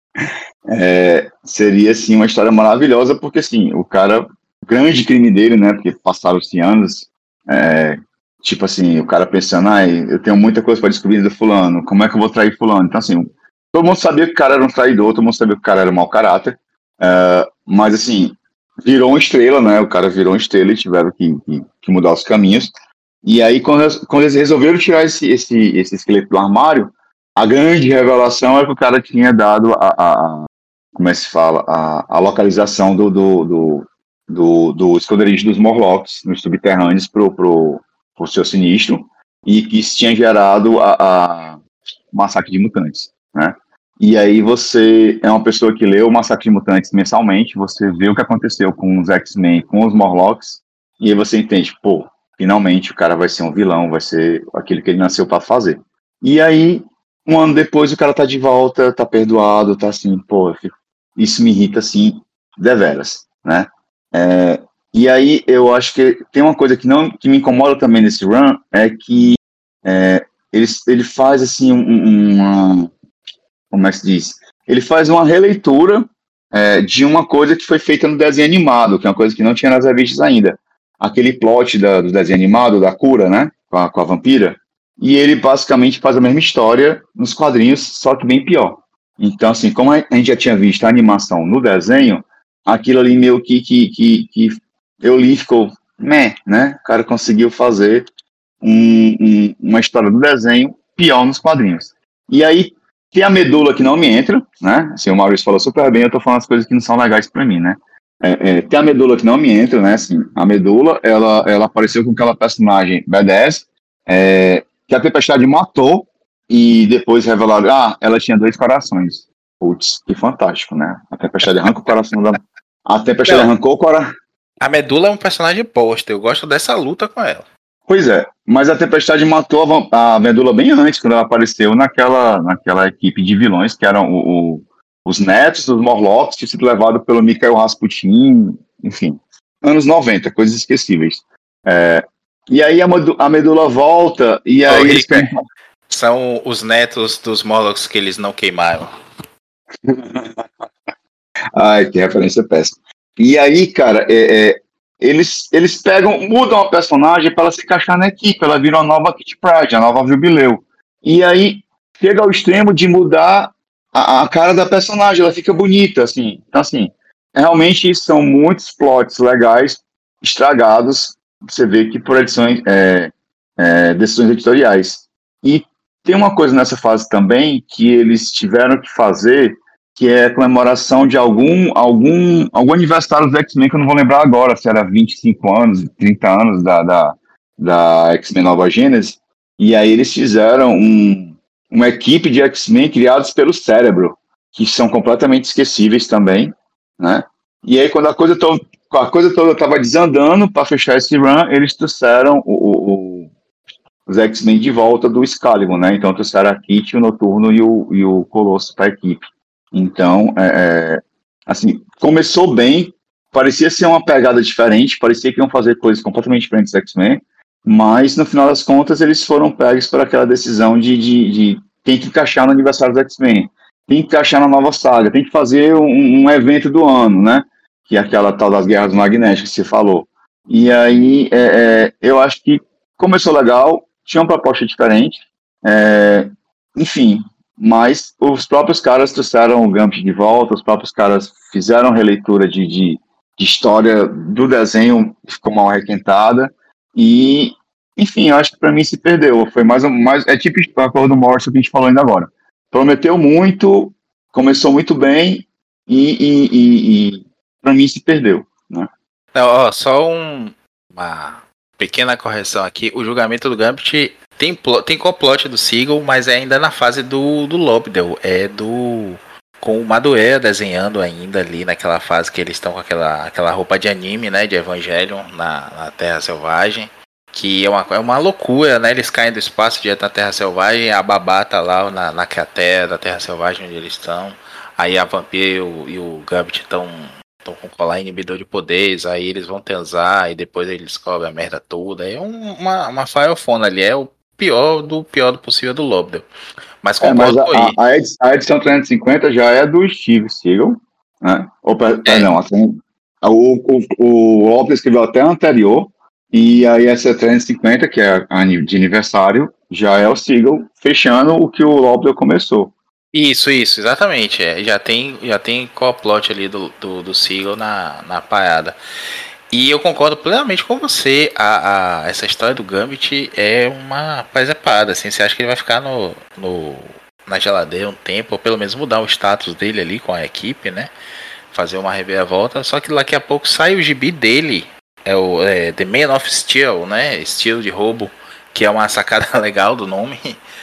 É, seria assim uma história maravilhosa, porque assim, o cara, o grande crime dele, né, porque passaram-se anos, é, tipo assim, o cara pensando, ah, eu tenho muita coisa para descobrir do fulano, como é que eu vou trair fulano? Então assim, todo mundo sabia que o cara era um traidor, todo mundo sabia que o cara era um mau caráter, é, mas assim, virou uma estrela, né, o cara virou uma estrela e tiveram que, que, que mudar os caminhos, e aí quando, quando eles resolveram tirar esse, esse, esse esqueleto do armário, a grande revelação é que o cara tinha dado a, a como é que se fala, a, a localização do, do, do, do, do esconderijo dos Morlocks nos subterrâneos pro, pro, pro seu sinistro, e que isso tinha gerado a, a Massacre de Mutantes, né? E aí você é uma pessoa que lê o Massacre de Mutantes mensalmente, você vê o que aconteceu com os X-Men, com os Morlocks, e aí você entende, pô, finalmente o cara vai ser um vilão, vai ser aquilo que ele nasceu para fazer. E aí, um ano depois, o cara tá de volta, tá perdoado, tá assim, pô, eu fico isso me irrita, assim, deveras, né? É, e aí, eu acho que tem uma coisa que, não, que me incomoda também nesse run, é que é, ele, ele faz, assim, um, uma... Como é que se diz? Ele faz uma releitura é, de uma coisa que foi feita no desenho animado, que é uma coisa que não tinha nas revistas ainda. Aquele plot da, do desenho animado, da cura, né? Com a, com a vampira. E ele, basicamente, faz a mesma história nos quadrinhos, só que bem pior. Então, assim, como a gente já tinha visto a animação no desenho, aquilo ali meio que, que, que, que eu li e ficou, meh, né? O cara conseguiu fazer um, um, uma história do desenho pior nos quadrinhos. E aí, tem a medula que não me entra, né? Assim, o Maurício falou super bem, eu tô falando as coisas que não são legais pra mim, né? É, é, tem a medula que não me entra, né? Assim, a medula, ela, ela apareceu com aquela personagem badass, é, que a Tempestade matou, e depois revelaram, ah, ela tinha dois corações. Putz, que fantástico, né? A Tempestade arranca o coração da... A Tempestade Não, arrancou o coração... A Medula é um personagem posta, eu gosto dessa luta com ela. Pois é, mas a Tempestade matou a, a Medula bem antes, quando ela apareceu naquela, naquela equipe de vilões, que eram o, o, os netos dos Morlocks, que tinham sido levados pelo Mikhail Rasputin, enfim. Anos noventa, coisas esquecíveis. É, e aí a, a Medula volta, e aí... Ô, eles Rica, são os netos dos Morlocks que eles não queimaram. Ai, que referência péssima. E aí, cara, é, é, eles, eles pegam, mudam a personagem para ela se encaixar na equipe, ela vira uma nova Kitty Pryde, a nova Jubileu. E aí, chega ao extremo de mudar a, a cara da personagem, ela fica bonita, assim. Então, assim, realmente são muitos plots legais estragados você vê que por edições, é, é, decisões editoriais. E tem uma coisa nessa fase também que eles tiveram que fazer, que é a comemoração de algum, algum, algum aniversário do X-Men, que eu não vou lembrar agora, se era vinte e cinco anos, trinta anos da, da, da X-Men Nova Gênese, e aí eles fizeram um, uma equipe de X-Men criados pelo Cérebro, que são completamente esquecíveis também, né? E aí quando a coisa, to- a coisa toda estava desandando, para fechar esse run, eles trouxeram o, o, o, os X-Men de volta do Excalibur, né? Então trouxeram a Kitty, o Noturno e o, e o Colosso para a equipe. Então, é, é, assim, começou bem, parecia ser uma pegada diferente, parecia que iam fazer coisas completamente diferentes do X-Men, mas no final das contas eles foram pegos por aquela decisão de, de, de tem que encaixar no aniversário do X-Men, tem que encaixar na nova saga, tem que fazer um, um evento do ano, né? Que é aquela tal das Guerras Magnéticas que você falou. E aí, é, é, eu acho que começou legal, tinha uma proposta diferente, é, enfim... Mas os próprios caras trouxeram o Gambit de volta, os próprios caras fizeram releitura de, de, de história do desenho, ficou mal requentada, e, enfim, eu acho que para mim se perdeu. Foi mais, mais é tipo a cor do Morrison que a gente falou ainda agora. Prometeu muito, começou muito bem, e, e, e, e para mim se perdeu. Né? Não, ó, só um, uma pequena correção aqui. O julgamento do Gambit tem, tem complot do Siegel, mas é ainda na fase do, do Lobdell. É do... com o Madureira desenhando ainda ali naquela fase que eles estão com aquela, aquela roupa de anime, né? De Evangelion na, na Terra Selvagem. Que é uma, é uma loucura, né? Eles caem do espaço direto na Terra Selvagem. A Babá tá lá na, na cratera da Terra Selvagem onde eles estão. Aí a Vampira e o, e o Gambit estão... estão com colar inibidor de poderes, aí eles vão transar, e depois eles descobrem a merda toda. É um, uma, uma firefona ali, é o pior do pior do possível do Lobdell. Mas concordo é, com a, ele. a, edição, a edição trezentos e cinquenta já é do Steve Siegel, né? Ou, perdão, é. assim, o, o, o Lobdell escreveu até a anterior, e aí essa trezentos e cinquenta, que é a de aniversário, já é o Siegel fechando o que o Lobdell começou. Isso, isso, exatamente. É. Já tem, já tem co-plot ali do, do, do Siegel na, na parada. E eu concordo plenamente com você. A, a, essa história do Gambit é uma presepada. Assim, você acha que ele vai ficar no, no, na geladeira um tempo, ou pelo menos mudar o status dele ali com a equipe, né? Fazer uma reviravolta. Só que daqui a pouco sai o gibi dele. É o é, The Man of Steel, né? Estilo de roubo, que é uma sacada legal do nome.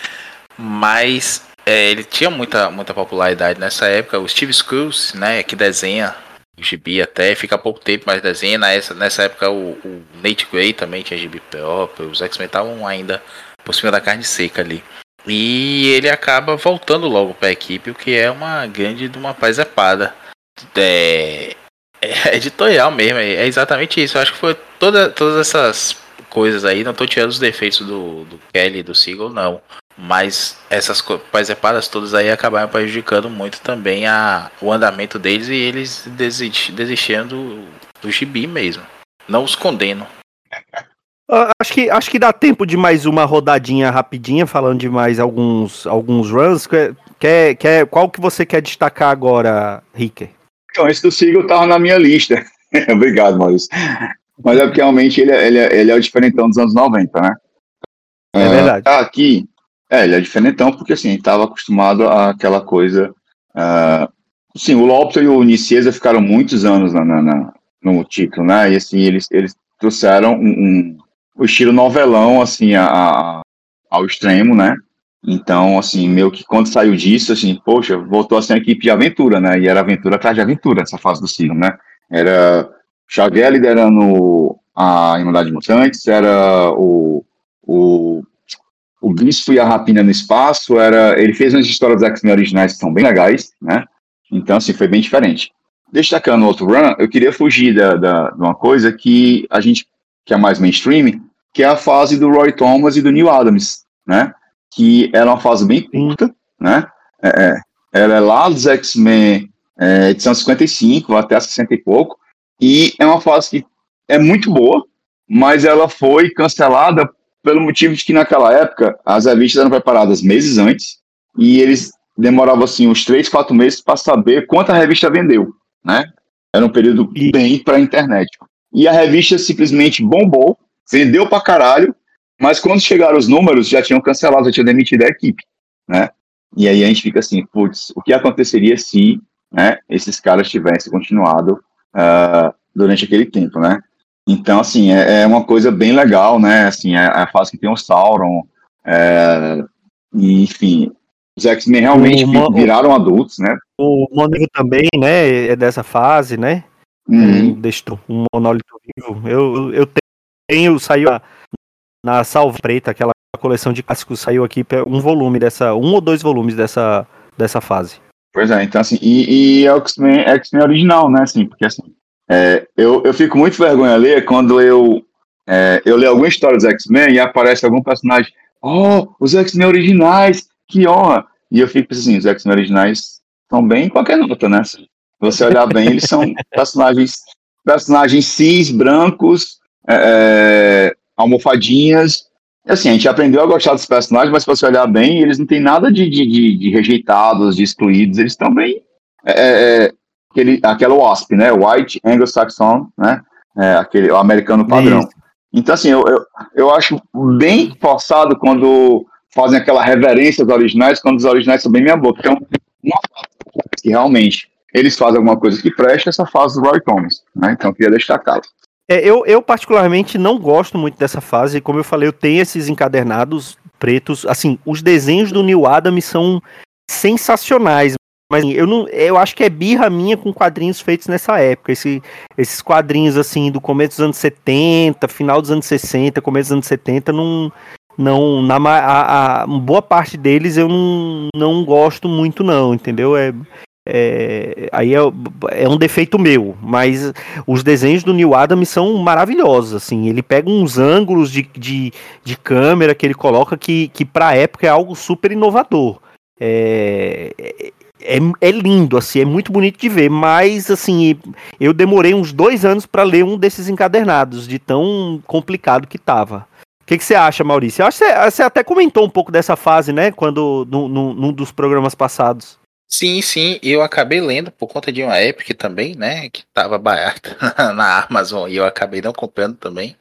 Mas... É, ele tinha muita, muita popularidade nessa época. O Steve Scrooge, né, que desenha o gibi até, fica há pouco tempo, mas desenha. Nessa, nessa época o, o Nate Gray também tinha gibi próprio. Os X-Men estavam ainda por cima da carne seca ali. E ele acaba voltando logo para a equipe, o que é uma grande de uma presepada. É, é editorial mesmo, é exatamente isso. Eu acho que foi toda, todas essas coisas aí. Não estou tirando os defeitos do, do Kelly e do Siegel, não. Mas essas presepadas todas aí acabaram prejudicando muito também a, o andamento deles, e eles desist, desistindo do, do gibi mesmo. Não os condeno. Uh, acho, que, acho que dá tempo de mais uma rodadinha rapidinha, falando de mais alguns, alguns runs. Quer, quer, quer, qual que você quer destacar agora, Ricker? Então, esse do Siegel estava na minha lista. Obrigado, Maurício. Mas é porque realmente ele, ele, ele é o diferentão dos anos noventa, né? É uh, verdade. Aqui... É, ele é diferentão, porque assim, estava acostumado àquela coisa. Uh, sim, o Lobdell e o Nicieza ficaram muitos anos na, na, na, no título, né? E assim, eles, eles trouxeram um, um, o estilo novelão, assim, a, a, ao extremo, né? Então, assim, meio que quando saiu disso, assim, poxa, voltou a ser uma equipe de aventura, né? E era aventura atrás de aventura, essa fase do Siegel, né? Era Xavier liderando a Irmandade Mutantes, era o. o O Bispo e a Rapina no Espaço, era, ele fez umas histórias dos X-Men originais que são bem legais, né? Então, assim, foi bem diferente. Destacando outro run, eu queria fugir da, da, de uma coisa que a gente, que é mais mainstream, que é a fase do Roy Thomas e do Neil Adams, né? Que era uma fase bem curta, né? É, ela é lá dos X-Men, é, edição cinquenta e cinco, até sessenta e pouco, e é uma fase que é muito boa, mas ela foi cancelada pelo motivo de que naquela época as revistas eram preparadas meses antes e eles demoravam assim uns três, quatro meses para saber quanto a revista vendeu, né? Era um período e... bem para a internet. E a revista simplesmente bombou, vendeu pra caralho, mas quando chegaram os números, já tinham cancelado, já tinham demitido a equipe, né? E aí a gente fica assim, putz, o que aconteceria se, né, esses caras tivessem continuado uh, durante aquele tempo, né? Então, assim, é, é uma coisa bem legal, né? Assim, é a fase que tem o Sauron, é, e, enfim, os X-Men realmente O, viraram adultos, né? O Mônico também, né, é dessa fase, né? Uhum. Um, destru, um monólito vivo. Eu, eu tenho, saiu na, na Salva Preta, aquela coleção de clássicos, saiu aqui um volume dessa, um ou dois volumes dessa, dessa fase. Pois é, então assim, e, e é o X-Men, X-Men original, né, assim, porque assim, é, eu, eu fico muito vergonha ler quando eu, é, eu leio alguma história dos X-Men e aparece algum personagem, oh, os X-Men originais, que honra! E eu fico assim, os X-Men originais são bem qualquer nota, né? Se você olhar bem, eles são personagens, personagens cis, brancos, é, almofadinhas. Assim, a gente aprendeu a gostar dos personagens, mas se você olhar bem, eles não têm nada de, de, de, de rejeitados, de excluídos, eles estão bem. É, é, aquele, aquela W A S P, né? White Anglo-Saxon, né? É, aquele, o americano padrão. Isso. Então, assim, eu, eu, eu acho bem forçado quando fazem aquela reverência aos originais, quando os originais são bem minha boca. Então, uma fase que realmente eles fazem alguma coisa que presta, essa fase do Roy Thomas, né? Então, eu queria destacá-lo. É, eu, eu particularmente não gosto muito dessa fase, como eu falei, eu tenho esses encadernados pretos, assim, os desenhos do Neil Adams são sensacionais, mas eu, não, eu acho que é birra minha com quadrinhos feitos nessa época, esse, esses quadrinhos assim, do começo dos anos setenta, final dos anos sessenta, começo dos anos setenta, não, não, na, a, a boa parte deles eu não, não gosto muito não, entendeu? É... É, aí é, é um defeito meu, mas os desenhos do Neil Adams são maravilhosos, assim, ele pega uns ângulos de, de, de câmera que ele coloca que, que pra época é algo super inovador, é, é, é lindo, assim, é muito bonito de ver, mas assim, eu demorei uns dois anos para ler um desses encadernados, de tão complicado que tava. O que, que você acha, Maurício? Eu acho que você, você até comentou um pouco dessa fase, né, quando, no, no, num dos programas passados. Sim, sim, eu acabei lendo por conta de uma Epic também, né, que tava barata na Amazon e eu acabei não comprando também,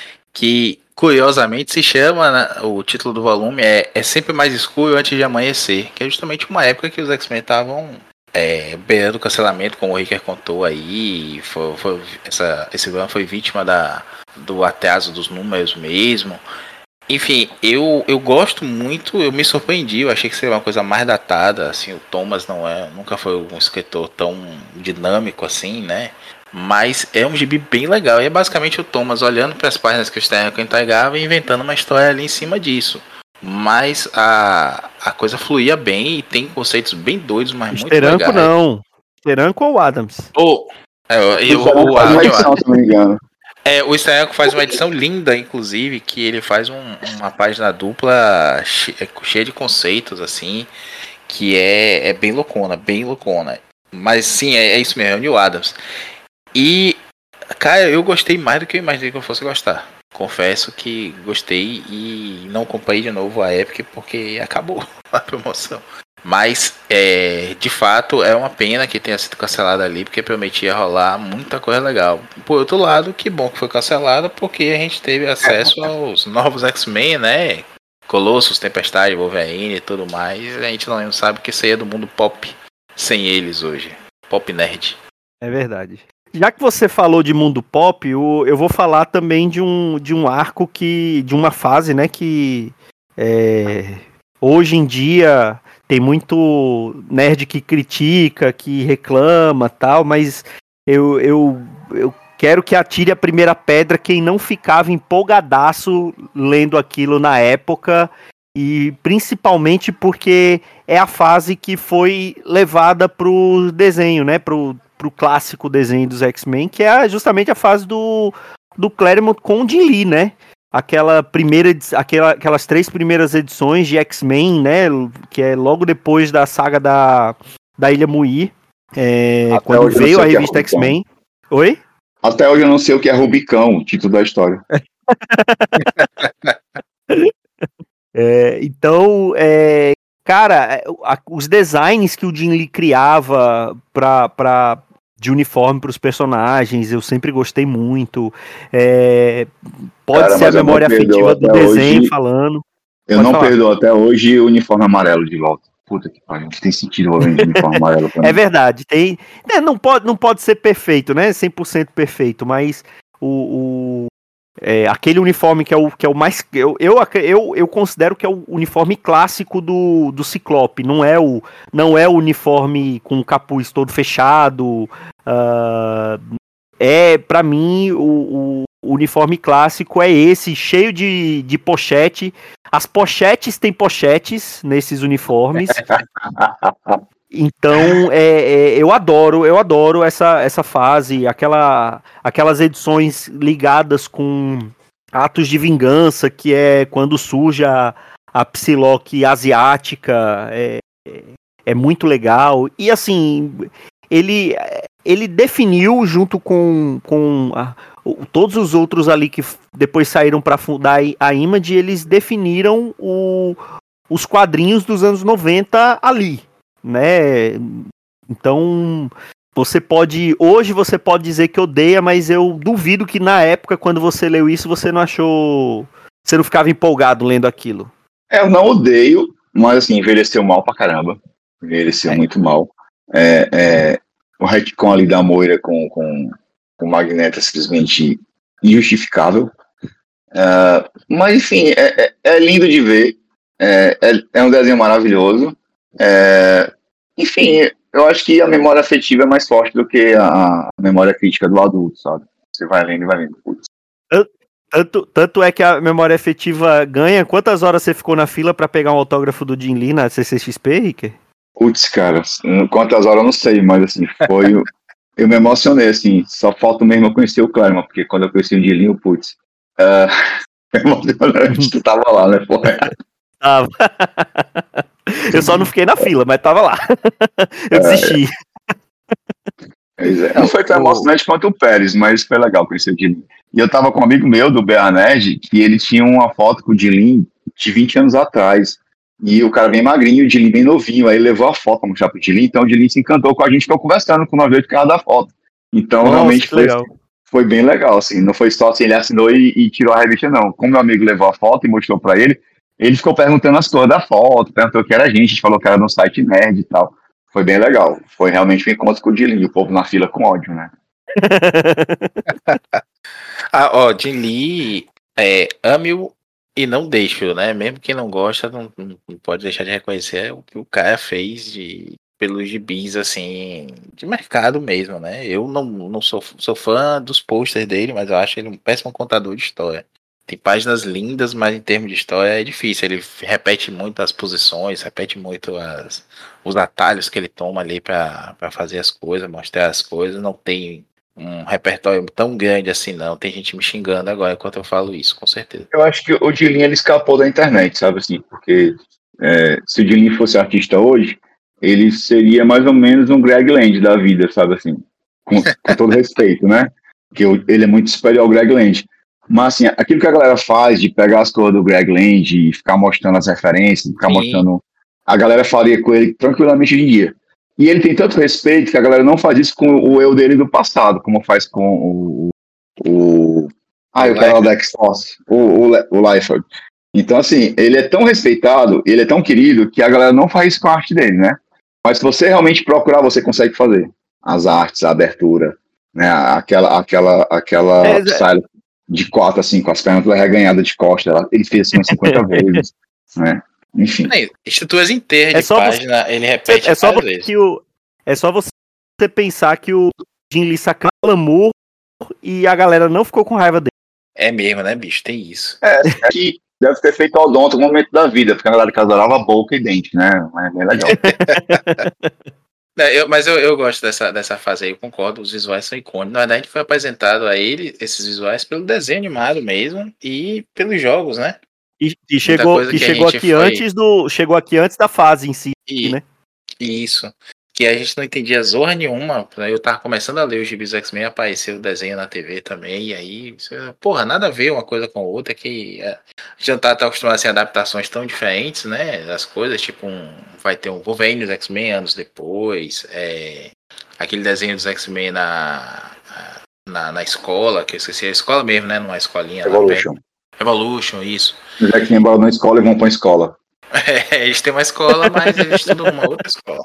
que curiosamente se chama, né, o título do volume é, é Sempre Mais Escuro Antes de Amanhecer, que é justamente uma época que os X-Men estavam é, beirando o cancelamento, como o Ricker contou aí, foi, foi, essa, esse volume foi vítima da, do atraso dos números mesmo. Enfim, eu, eu gosto muito, eu me surpreendi, eu achei que seria uma coisa mais datada, assim, o Thomas não é, nunca foi um escritor tão dinâmico assim, né, mas é um gibi bem legal, e é basicamente o Thomas olhando para as páginas que o Steranko entregava e inventando uma história ali em cima disso, mas a, a coisa fluía bem e tem conceitos bem doidos, mas muito legais. Steranko não, Steranko ou Adams? Oh, é, eu, o, o, o, edição, se não me engano. É, o Steranko faz uma edição linda, inclusive, que ele faz um, uma página dupla cheia de conceitos, assim, que é, é bem loucona, bem loucona. Mas sim, é, é isso mesmo, é o Neil Adams. E, cara, eu gostei mais do que eu imaginei que eu fosse gostar. Confesso que gostei e não comprei de novo a Epic porque acabou a promoção. Mas, é, de fato, é uma pena que tenha sido cancelada ali, porque prometia rolar muita coisa legal. Por outro lado, que bom que foi cancelada, porque a gente teve acesso aos novos X-Men, né? Colossus, Tempestade, Wolverine e tudo mais. A gente não sabe o que seria do mundo pop sem eles hoje. Pop nerd. É verdade. Já que você falou de mundo pop, eu vou falar também de um, de um arco que... de uma fase, né, que... É, hoje em dia... Tem muito nerd que critica, que reclama tal, mas eu, eu, eu quero que atire a primeira pedra quem não ficava empolgadaço lendo aquilo na época, e principalmente porque é a fase que foi levada pro desenho, né, pro, pro clássico desenho dos X-Men, que é justamente a fase do, do Claremont com o Jim Lee, né? Aquela primeira, aquela, aquelas três primeiras edições de X-Men, né, que é logo depois da saga da, da Ilha Muir, é, quando veio a revista é X-Men. Oi? Até hoje eu não sei o que é Rubicão, o título da história. é, então, é, cara, os designs que o Jim Lee criava para de uniforme para os personagens, eu sempre gostei muito. É, pode Cara, ser a mas eu não memória perdoo afetiva do até desenho hoje. falando. Eu Pode não falar. perdoo até hoje o uniforme amarelo de volta. Puta que pariu, não tem sentido o Wolverine de uniforme amarelo pra É mim. verdade, tem. né, não, pode, não pode ser perfeito, né? cem por cento perfeito, mas o. o- é, aquele uniforme que é o, que é o mais. Eu, eu, ac- eu, eu considero que é o uniforme clássico do, do Ciclope. Não é o, não é o uniforme com o capuz todo fechado. ah, é, pra mim, o, o uniforme clássico é esse, cheio de, de pochete. As pochetes têm pochetes nesses uniformes. Então, é, é, eu adoro, eu adoro essa, essa fase, aquela, aquelas edições ligadas com atos de vingança, que é quando surge a, a Psylocke asiática, é, é muito legal. E assim, ele, ele definiu, junto com, com a- o- todos os outros ali que f- depois saíram para fundar a Image, eles definiram o, os quadrinhos dos anos noventa ali, né? Então, você pode, hoje você pode dizer que odeia, mas eu duvido que na época, quando você leu isso, você não achou, você não ficava empolgado lendo aquilo. É, eu não odeio, mas assim, envelheceu mal pra caramba. Envelheceu É. muito mal. É, é, o retcon ali da Moira com, com, com o Magneto é simplesmente injustificável. É, mas enfim, é, é, é lindo de ver. É, é, é um desenho maravilhoso. É, enfim, eu acho que a memória afetiva é mais forte do que a, a memória crítica do adulto, sabe? Você vai lendo e vai lendo. Putz. Tanto, tanto é que a memória afetiva ganha. Quantas horas você ficou na fila pra pegar um autógrafo do Jim Lee na C C X P, Rick? Putz, cara, quantas horas eu não sei, mas assim, foi. o- Eu me emocionei, assim, só falta mesmo eu conhecer o Claremont, porque quando eu conheci o Dilinho, putz, uh, emocionante, tu tava lá, né, pô? Tava. Eu só não fiquei na fila, mas tava lá. Eu desisti. Pois é. Não foi tão emocionante quanto o Pérez, mas foi legal conhecer o Dilinho. E eu tava com um amigo meu do B A Nerd, que ele tinha uma foto com o Dilinho de vinte anos atrás. E o cara bem magrinho, o Dilinho bem novinho. Aí ele levou a foto pra mostrar pro Dilinho, então o Dilinho se encantou com a gente, ficou conversando com nós dois por causa da foto. Então Nossa, realmente que foi, legal. foi bem legal, assim. Não foi só assim, ele assinou e, e tirou a revista, não. Como meu amigo levou a foto e mostrou pra ele, ele ficou perguntando as coisas da foto, perguntou que era a gente, a gente falou que era no site nerd e tal. Foi bem legal. Foi realmente um encontro com o Dilinho, o povo na fila com ódio, né? Ah, ó, Jim Lee, é, ame-o e não deixe-o, né? Mesmo quem não gosta, não, não pode deixar de reconhecer o que o cara fez de, pelos gibis, assim, de mercado mesmo, né? Eu não, não sou, sou fã dos posters dele, mas eu acho ele um péssimo contador de história. Tem páginas lindas, mas em termos de história é difícil. Ele repete muito as posições, repete muito as, os atalhos que ele toma ali para fazer as coisas, mostrar as coisas. Não tem um repertório tão grande assim, não. Tem gente me xingando agora enquanto eu falo isso, com certeza. Eu acho que o Dilinho ele escapou da internet, sabe assim? Porque é, se o Dilinho fosse artista hoje, ele seria mais ou menos um Greg Land da vida, sabe assim? Com, com todo respeito, né? Porque eu- ele é muito superior ao Greg Land. Mas assim, aquilo que a galera faz de pegar as coisas do Greg Land e ficar mostrando as referências, ficar Sim. mostrando. A galera faria com ele tranquilamente hoje em dia. E ele tem tanto respeito que a galera não faz isso com o eu dele do passado, como faz com o. o ah, O o cara lá Liefeld. da X-Force, o, o, Le- o Liefeld. Então, assim, ele é tão respeitado, ele é tão querido, que a galera não faz isso com a arte dele, né? Mas se você realmente procurar, você consegue fazer. As artes, a abertura, né? Aquela, aquela, aquela É, style de quatro, assim, com as pernas toda reganhada de costa, ela- ele fez assim umas cinquenta vezes, né? Enfim. Aí, estruturas inteiras É de só você- página, ele repete é só várias você vezes. que o, é só você pensar que o Jim Lee sacou amor e a galera não ficou com raiva dele. É mesmo, né, bicho? Tem isso. É, é que deve ter feito odonto no momento da vida, porque a galera que adorava boca e dente, né? Mas é bem legal. Não, eu- mas eu, eu gosto dessa, dessa fase aí, eu concordo, os visuais são icônicos. Na verdade, foi apresentado a ele, esses visuais, pelo desenho animado mesmo e pelos jogos, né? E, e Muita chegou, coisa que que a chegou gente aqui foi- antes do, chegou aqui antes da fase em si, E, né? e isso. Que a gente não entendia zorra nenhuma. Eu tava começando a ler os gibis do X-Men, apareceu o desenho na T V também, e aí, isso- porra, nada a ver uma coisa com a outra, que é, a gente não tá, tá acostumado a ser adaptações tão diferentes, né? Das coisas, tipo, um, vai ter um Wolverine dos X-Men anos depois, é, aquele desenho dos X-Men na, na, na escola, que eu esqueci a escola mesmo, né? Numa escolinha Evolution. lá perto. Evolution, isso. Os X-Men bolam na escola e vão pra escola. É, eles têm uma escola, mas eles estudam numa outra escola.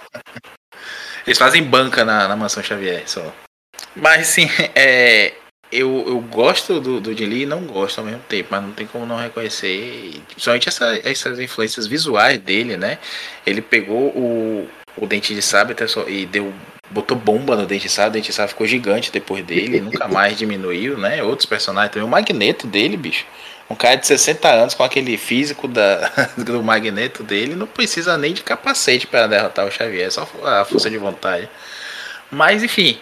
Eles fazem banca na, na Mansão Xavier, só. Mas, sim, é, eu, eu gosto do, do Jim Lee e não gosto ao mesmo tempo, mas não tem como não reconhecer, principalmente essa, essas influências visuais dele, né? Ele pegou o, o Dente de Sabre e deu, botou bomba no Dente de Sabre, o Dente de Sabre ficou gigante depois dele, nunca mais diminuiu, né? Outros personagens também, o Magneto dele, bicho. Um cara de sessenta anos com aquele físico da, do Magneto dele não precisa nem de capacete para derrotar o Xavier, é só a força de vontade. Mas enfim,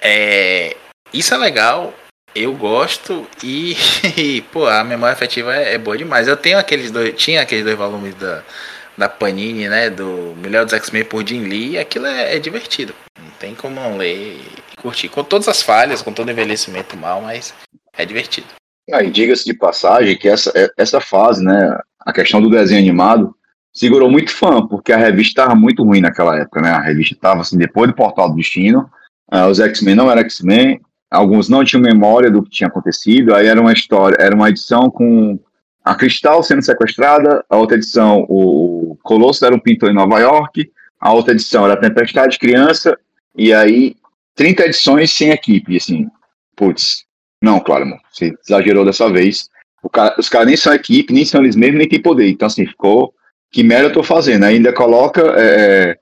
é, isso é legal, eu gosto e, e pô, a memória afetiva é, é boa demais. Eu tenho aqueles dois, tinha aqueles dois volumes da, da Panini, né, do Melhor dos X-Men por Jim Lee, e aquilo é, é divertido. Não tem como não ler e curtir. Com todas as falhas, com todo o envelhecimento mal, mas é divertido. Ah, e diga-se de passagem que essa, essa fase, né, a questão do desenho animado, segurou muito fã, porque a revista estava muito ruim naquela época, né? A revista estava assim, depois do Portal do Destino, uh, os X-Men não eram X-Men, alguns não tinham memória do que tinha acontecido, aí era uma história, era uma edição com a Cristal sendo sequestrada, a outra edição, o Colosso era um pintor em Nova York, a outra edição era a Tempestade Criança, e aí trinta edições sem equipe, assim, putz. Não, claro, mano, você exagerou dessa vez. O cara, os caras nem são equipe, nem são eles mesmos, nem tem poder. Então, assim, ficou. Que merda eu tô fazendo? Aí ainda coloca é,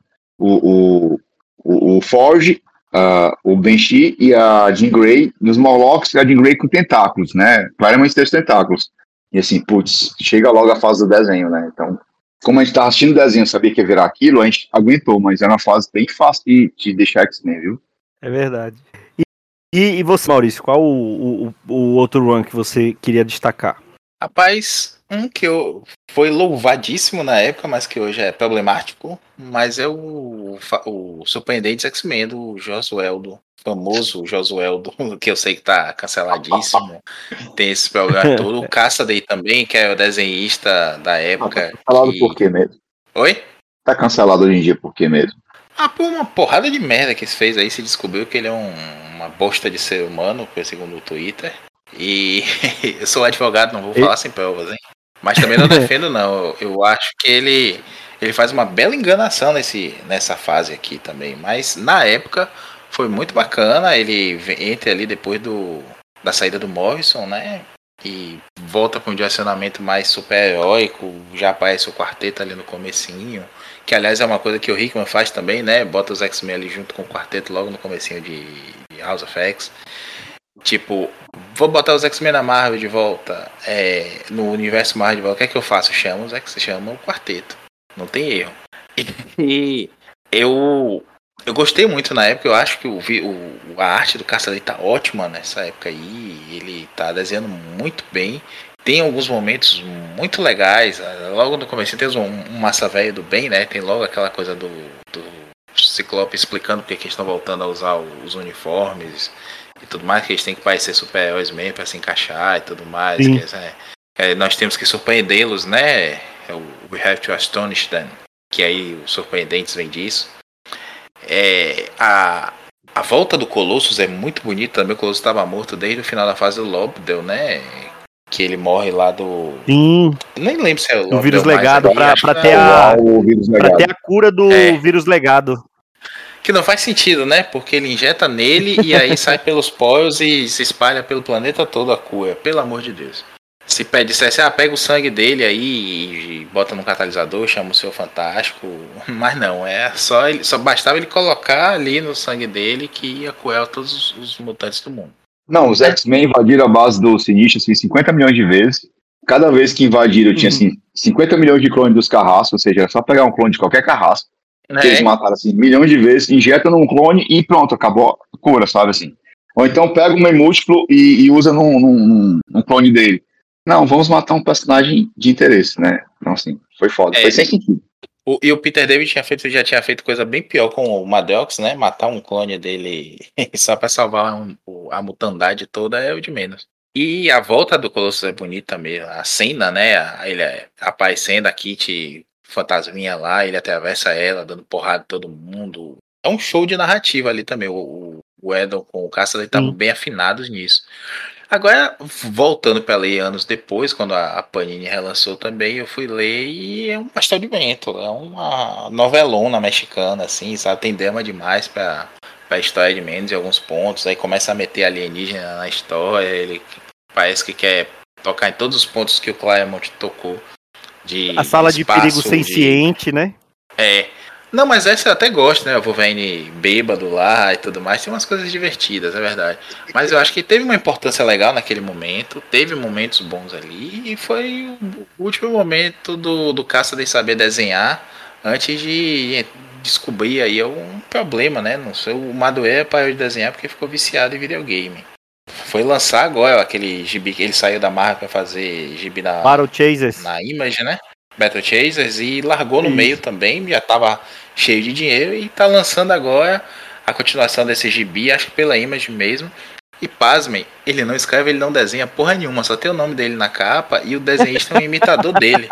o, o, o Forge, uh, o Banshee e a Jean Grey nos Morlocks, e a Jean Grey com tentáculos, né? Claramente tem os tentáculos. E assim, putz, chega logo a fase do desenho, né? Então, como a gente tava assistindo o desenho, sabia que ia virar aquilo, a gente aguentou, mas era uma fase bem fácil de, de deixar X-Men, viu? É verdade. E, e você, Maurício, qual o, o, o outro run que você queria destacar? Rapaz, um que eu foi louvadíssimo na época, mas que hoje é problemático, mas é o, o Surpreendentes X-Men do Josueldo, famoso Josueldo, que eu sei que tá canceladíssimo, tem esse programa todo. O Cassaday também, que é o desenhista da época. Ah, tá cancelado que... por quê mesmo? Oi? Tá cancelado hoje em dia por quê mesmo? Ah, por uma porrada de merda que se fez aí, se descobriu que ele é um, uma bosta de ser humano, segundo o Twitter. E eu sou advogado, não vou falar sem provas, hein? Mas também não defendo, não. Eu, eu acho que ele, ele faz uma bela enganação nesse, nessa fase aqui também. Mas na época foi muito bacana. Ele entra ali depois do, da saída do Morrison, né? E volta com um direcionamento mais super-heróico. Já aparece o quarteto ali no comecinho. Que aliás é uma coisa que o Hickman faz também, né? Bota os X-Men ali junto com o quarteto logo no comecinho de, de House of X. Tipo, vou botar os X-Men na Marvel de volta, é, no universo Marvel de volta, o que é que eu faço? Chamo os X, chamo o quarteto. Não tem erro. E eu eu gostei muito na época, eu acho que o, o, a arte do Cassaday tá ótima nessa época aí, ele tá desenhando muito bem. Tem alguns momentos muito legais. Logo no começo tem um, um massa velho do bem, né? Tem logo aquela coisa do, do Ciclope explicando porque que eles estão voltando a usar os uniformes e tudo mais, que eles têm que parecer super-heróis mesmo pra se encaixar e tudo mais. Que, é, é, nós temos que surpreendê-los, né? É o We Have to Astonish Them, que aí os surpreendentes vem disso. É, a, a volta do Colossus é muito bonita também. O Colossus estava morto desde o final da fase do Lobdell, né? Que ele morre lá do. Sim. Nem lembro se é o, o vírus legado, pra, pra, ter a, pra ter a cura do é. vírus legado. Que não faz sentido, né? Porque ele injeta nele e aí sai pelos poros e se espalha pelo planeta todo a cura. Pelo amor de Deus. Se dissesse, ah, pega o sangue dele aí e bota no catalisador, chama o seu Fantástico. Mas não, é só ele, só bastava ele colocar ali no sangue dele que ia curar todos os, os mutantes do mundo. Não, os X-Men invadiram a base do Sinistro assim, cinquenta milhões de vezes. Cada vez que invadiram, tinha assim, cinquenta milhões de clones dos carrascos, ou seja, era só pegar um clone de qualquer carrasco. É. Que eles mataram assim, milhões de vezes, injeta num clone e pronto, acabou a cura, sabe assim. Ou então pega um múltiplo e, e usa num, num, num clone dele. Não, vamos matar um personagem de interesse, né? Então, assim, foi foda, é, foi sem sentido. O, e o Peter David tinha feito, já tinha feito coisa bem pior com o Madrox, né? Matar um clone dele só pra salvar um, a mutandade toda é o de menos. E a volta do Colossus é bonita mesmo. A cena, né? Ele aparecendo, a Kitty fantasminha lá, ele atravessa ela, dando porrada em todo mundo. é um show de narrativa ali também. O, o Edel com o Cassaday estavam bem afinados nisso. Agora, voltando para ler anos depois, quando a, a Panini relançou também, eu fui ler e é um pastel de vento. É uma novelona mexicana, assim, sabe? Tem drama demais para a história de Mendes em alguns pontos. Aí começa a meter alienígena na história. Ele parece que quer tocar em todos os pontos que o Claremont tocou. De a sala de perigo de... senciente, né? É. Não, mas essa eu até gosto, né? O Wolverine bêbado lá e tudo mais. Tem umas coisas divertidas, é verdade. Mas eu acho que teve uma importância legal naquele momento. Teve momentos bons ali. E foi o último momento do, do Cassaday saber desenhar antes de descobrir aí um problema, né? Não sei, o Madureira parou de desenhar porque ficou viciado em videogame. Foi lançar agora aquele gibi que ele saiu da Marvel pra fazer gibi na, Battle Chasers. na Image, né? Battle Chasers, e largou no Isso. meio também, já tava cheio de dinheiro e tá lançando agora a continuação desse gibi, acho que pela Image mesmo. E pasmem, ele não escreve, ele não desenha porra nenhuma, só tem o nome dele na capa e o desenhista é um imitador dele.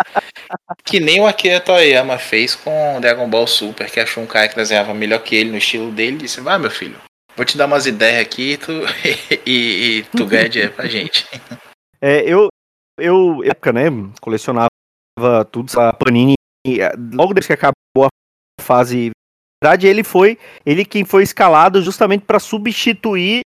Que nem o Akira Toriyama fez com Dragon Ball Super, que achou um cara que desenhava melhor que ele no estilo dele e disse: vai, meu filho, vou te dar umas ideias aqui tu, e, e tu ganha dinheiro pra gente. É, eu, eu, época, né, colecionava tudo, a Panini, logo desde que acabou a fase, na verdade ele foi, ele quem foi escalado justamente para substituir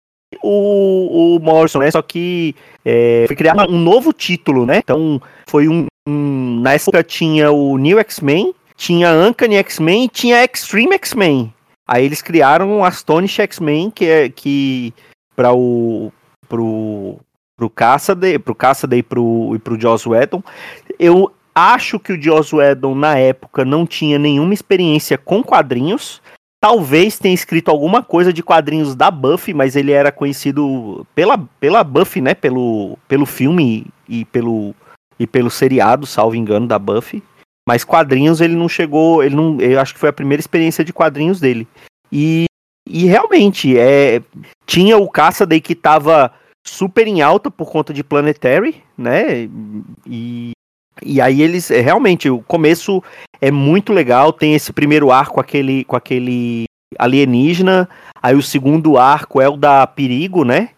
o, o Morrison, né, só que é, foi criado um novo título, né, então foi um, um na época tinha o New X-Men, tinha Uncanny X-Men e tinha Extreme X-Men, aí eles criaram o Astonish X-Men, que é, que para o, pro, pro Cassaday, pro Cassaday e pro, e pro Joss Whedon, eu acho que o Joss Whedon, na época, não tinha nenhuma experiência com quadrinhos. Talvez tenha escrito alguma coisa de quadrinhos da Buffy, mas ele era conhecido pela, pela Buffy, né? Pelo, pelo filme e pelo, e pelo seriado, salvo engano, da Buffy. Mas quadrinhos ele não chegou... Ele não, eu acho que foi a primeira experiência de quadrinhos dele. E, e realmente, é, tinha o Cassaday que estava super em alta por conta de Planetary, né? E... E aí eles, realmente, o começo é muito legal, tem esse primeiro arco com aquele, com aquele alienígena, aí o segundo arco é o da Perigo, né?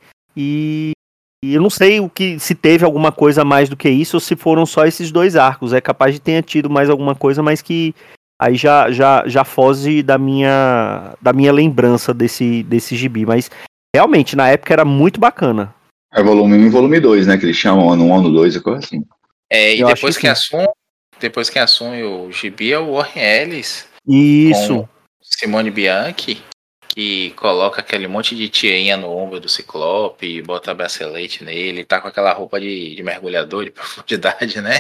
E, e eu não sei o que, se teve alguma coisa mais do que isso, ou se foram só esses dois arcos, é capaz de ter tido mais alguma coisa, mas que aí já, já, já foge da minha, da minha lembrança desse, desse gibi, mas realmente, na época era muito bacana. É volume um e volume dois, né, que eles chamam ano um, ano dois, coisa assim. É, e eu depois que, que assume, depois que assume o gibi é o Warren Ellis. Isso. Com Simone Bianchi, que coloca aquele monte de tirinha no ombro do Ciclope, bota bracelete nele, tá com aquela roupa de, de mergulhador de profundidade, né?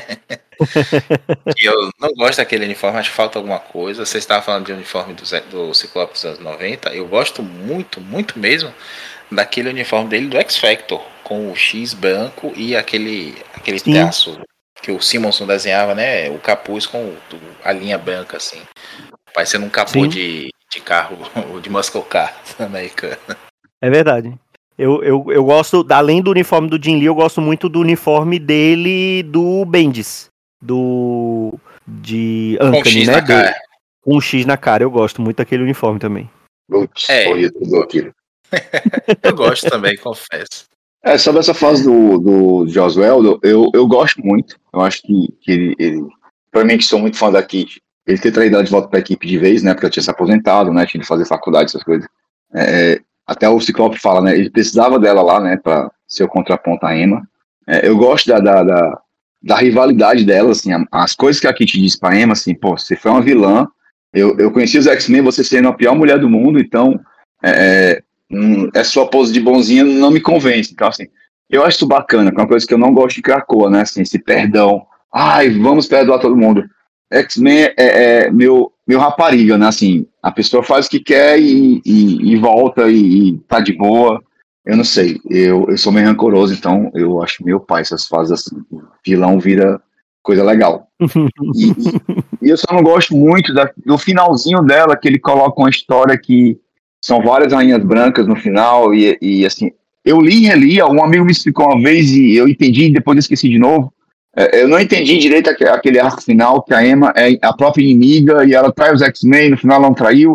E eu não gosto daquele uniforme, acho que falta alguma coisa. Você estava falando de uniforme do, do Ciclope dos anos noventa, eu gosto muito, muito mesmo daquele uniforme dele do X Factor, com o X branco e aquele, aquele traço que o Simonson desenhava, né? O capuz com a linha branca, assim. Parecendo um capô de, de carro, de muscle car americano. É verdade. Eu, eu, eu gosto, além do uniforme do Jim Lee, eu gosto muito do uniforme dele do Bendis. Do... De Uncanny, né? Do, com um X na cara. Eu gosto muito daquele uniforme também. Ups, é. Tudo aquilo. Eu gosto também, confesso. É, sobre essa fase do, do Joss Whedon, eu, eu gosto muito. Eu acho que, que ele, ele, pra mim que sou muito fã da Kit, ele ter traído ela de volta pra equipe de vez, né, porque eu tinha se aposentado, né, tinha de fazer faculdade, essas coisas. É, até o Ciclope fala, né, ele precisava dela lá, né, pra ser o contraponto à Emma. É, eu gosto da, da, da, da rivalidade dela, assim, as coisas que a Kit diz pra Emma, assim, pô, você foi uma vilã, eu, eu conheci os X-Men, você sendo a pior mulher do mundo, então... É, é sua pose de bonzinha, não me convence. Então, assim, eu acho isso bacana, que é uma coisa que eu não gosto de Krakoa, né? Assim, esse perdão. Ai, vamos perdoar todo mundo. X-Men é, é meu, meu rapariga, né? Assim, a pessoa faz o que quer e, e, e volta e, e tá de boa. Eu não sei, eu, eu sou meio rancoroso, então eu acho meu pai essas fases assim. Vilão vira coisa legal. E, e, e eu só não gosto muito da, do finalzinho dela, que ele coloca uma história que são várias rainhas brancas no final, e, e assim, eu li e reli, um amigo me explicou uma vez e eu entendi e depois eu esqueci de novo. É, eu não entendi direito aquele arco final, que a Emma é a própria inimiga e ela trai os X-Men, no final ela não traiu.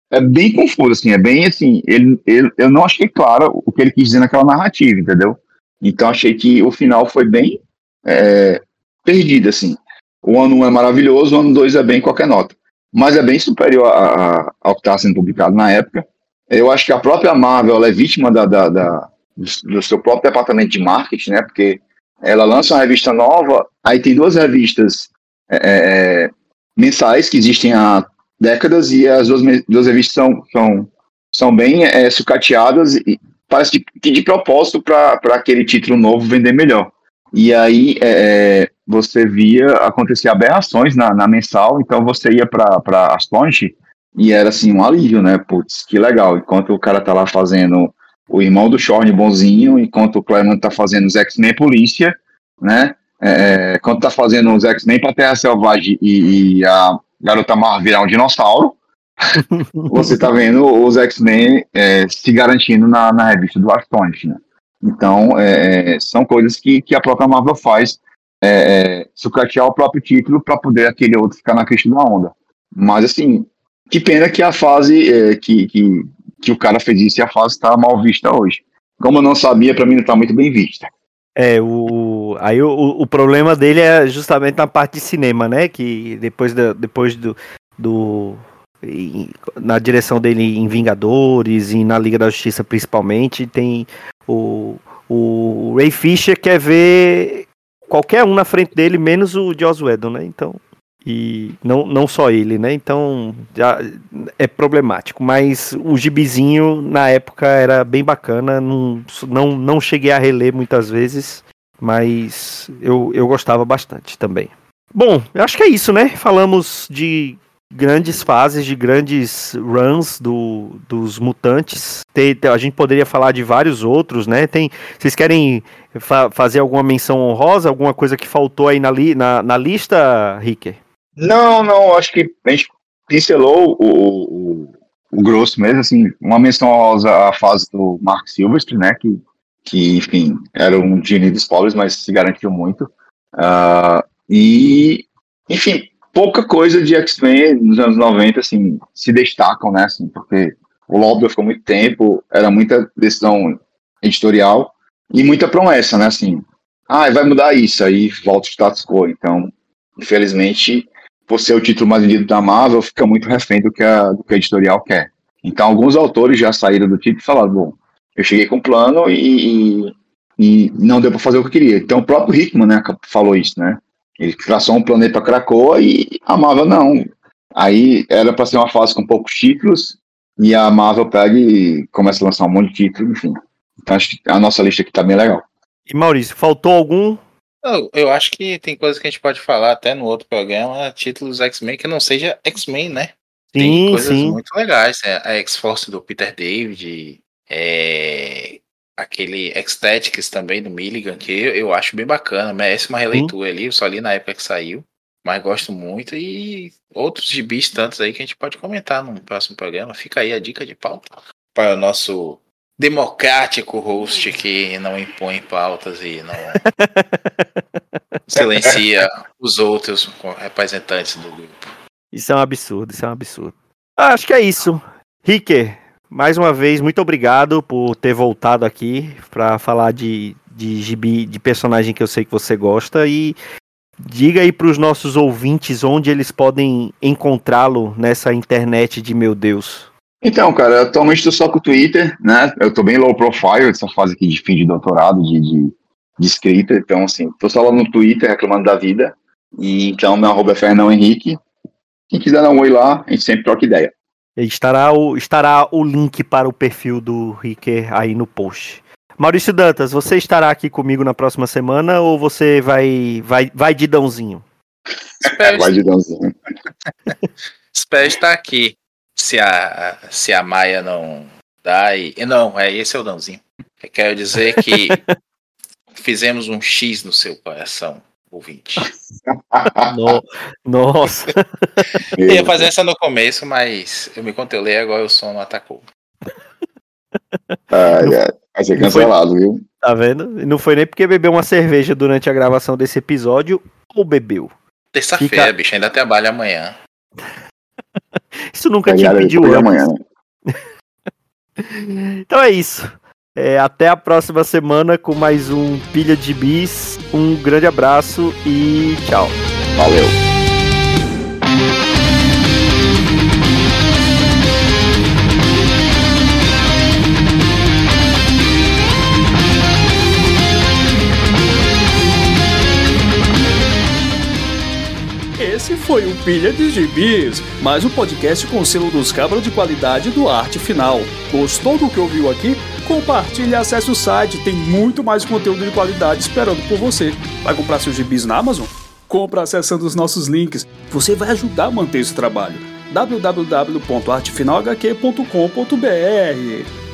é bem confuso, assim, é bem assim, ele, ele, eu não achei claro o que ele quis dizer naquela narrativa, entendeu? Então achei que o final foi bem é, perdido, assim. O ano um é maravilhoso, o ano dois é bem qualquer nota. Mas é bem superior a, a, ao que estava sendo publicado na época. Eu acho que a própria Marvel ela é vítima da, da, da, do seu próprio departamento de marketing, né? Porque ela lança uma revista nova, aí tem duas revistas é, mensais que existem há décadas e as duas, duas revistas são, são, são bem é, sucateadas e parece que de propósito para aquele título novo vender melhor. E aí é, você via acontecer aberrações na, na mensal, então você ia para a Astonish e era assim um alívio, né? Putz, que legal. Enquanto o cara tá lá fazendo o irmão do Shorn bonzinho, enquanto o Claremont tá fazendo os X-Men Polícia, né? É, quando tá fazendo os X-Men pra Terra Selvagem e, e a Garota Marvel virar um dinossauro, você tá vendo os X-Men é, se garantindo na, na revista do Astonish, né? Então, é, são coisas que, que a própria Marvel faz, é, é, sucatear o próprio título para poder aquele outro ficar na crista da onda. Mas, assim, que pena que a fase é, que, que, que o cara fez isso e a fase está mal vista hoje. Como eu não sabia, para mim não está muito bem vista. É, o, aí o, o problema dele é justamente na parte de cinema, né? Que depois, da, depois do, do em, na direção dele em Vingadores e na Liga da Justiça principalmente, tem o, o Ray Fisher quer ver qualquer um na frente dele, menos o Joss Whedon, né? Então, e não, não só ele, né? Então já é problemático, mas o gibizinho na época era bem bacana, não, não, não cheguei a reler muitas vezes, mas eu, eu gostava bastante também. Bom, eu acho que é isso, né? Falamos de grandes fases, de grandes runs do, dos mutantes. Tem, a gente poderia falar de vários outros, né? Tem, vocês querem fa- fazer alguma menção honrosa, alguma coisa que faltou aí na, li, na, na lista, Ricker? Não, não, acho que a gente pincelou o, o, o grosso mesmo, assim, uma menção honrosa à fase do Mark Silvestre, né, que, que enfim, era um gênio dos pobres, mas se garantiu muito. Uh, e, enfim, pouca coisa de X-Men nos anos noventa, assim, se destacam, né, assim, porque o Lobdell ficou muito tempo, era muita decisão editorial e muita promessa, né, assim, ah, vai mudar isso, aí volta o status quo, então, infelizmente, por ser o título mais vendido da Marvel, fica muito refém do que a, do que a editorial quer. Então, alguns autores já saíram do título e falaram, bom, eu cheguei com um plano e, e, e não deu para fazer o que eu queria. Então, o próprio Hickman, né, falou isso, né, ele traçou um planeta Krakoa e a Marvel não. Aí era para ser uma fase com poucos títulos e a Marvel pega e começa a lançar um monte de títulos, enfim. Então acho que a nossa lista aqui tá bem legal. E Maurício, faltou algum? Eu, eu acho que tem coisas que a gente pode falar até no outro programa, títulos X-Men que não seja X-Men, né? Tem Sim, coisas sim. muito legais. É a X-Force do Peter David, é aquele Ecstatics também do Milligan, que eu, eu acho bem bacana, merece uma releitura hum. ali, eu só li na época que saiu, mas gosto muito, e outros gibis tantos aí que a gente pode comentar no próximo programa. Fica aí a dica de pauta para o nosso democrático host que não impõe pautas e não silencia os outros representantes do grupo. Isso é um absurdo, isso é um absurdo. Ah, acho que é isso. Ricker, mais uma vez, muito obrigado por ter voltado aqui para falar de, de gibi, de personagem que eu sei que você gosta, e diga aí para os nossos ouvintes onde eles podem encontrá-lo nessa internet de meu Deus. Então, cara, atualmente estou só com o Twitter, né? Eu tô bem low profile, essa fase aqui de fim de doutorado, de, de, de escrita, então, assim, tô só lá no Twitter reclamando da vida, e então meu arroba é Fernão Henrique. Quem quiser dar um oi lá, a gente sempre troca ideia. Estará o, estará o link para o perfil do Ricker aí no post. Maurício Dantas, você estará aqui comigo na próxima semana ou você vai, vai, vai de Dãozinho? Vai de Dãozinho. Espero estar aqui. Se a, se a Maia não dá e... Não, é, esse é o Dãozinho. Eu quero dizer que fizemos um X no seu coração, ouvinte. No, nossa. Eu ia fazer essa no começo, mas eu me controlei, agora o som não atacou. Ah, não, é, vai ser cancelado, foi, viu? Tá vendo? Não foi nem porque bebeu uma cerveja durante a gravação desse episódio ou bebeu. Terça-feira, Fica... bicho, ainda trabalho amanhã. Isso nunca te impediu antes. Então é isso. É, até a próxima semana com mais um Pilha de Bis. Um grande abraço e tchau. Valeu. Esse foi o Pilha de Gibis, mais um podcast com o selo dos cabras de qualidade do Arte Final. Gostou do que ouviu aqui? Compartilhe e acesse o site, tem muito mais conteúdo de qualidade esperando por você. Vai comprar seus gibis na Amazon? Compra acessando os nossos links. Você vai ajudar a manter esse trabalho. w w w ponto arte final h q ponto com ponto b r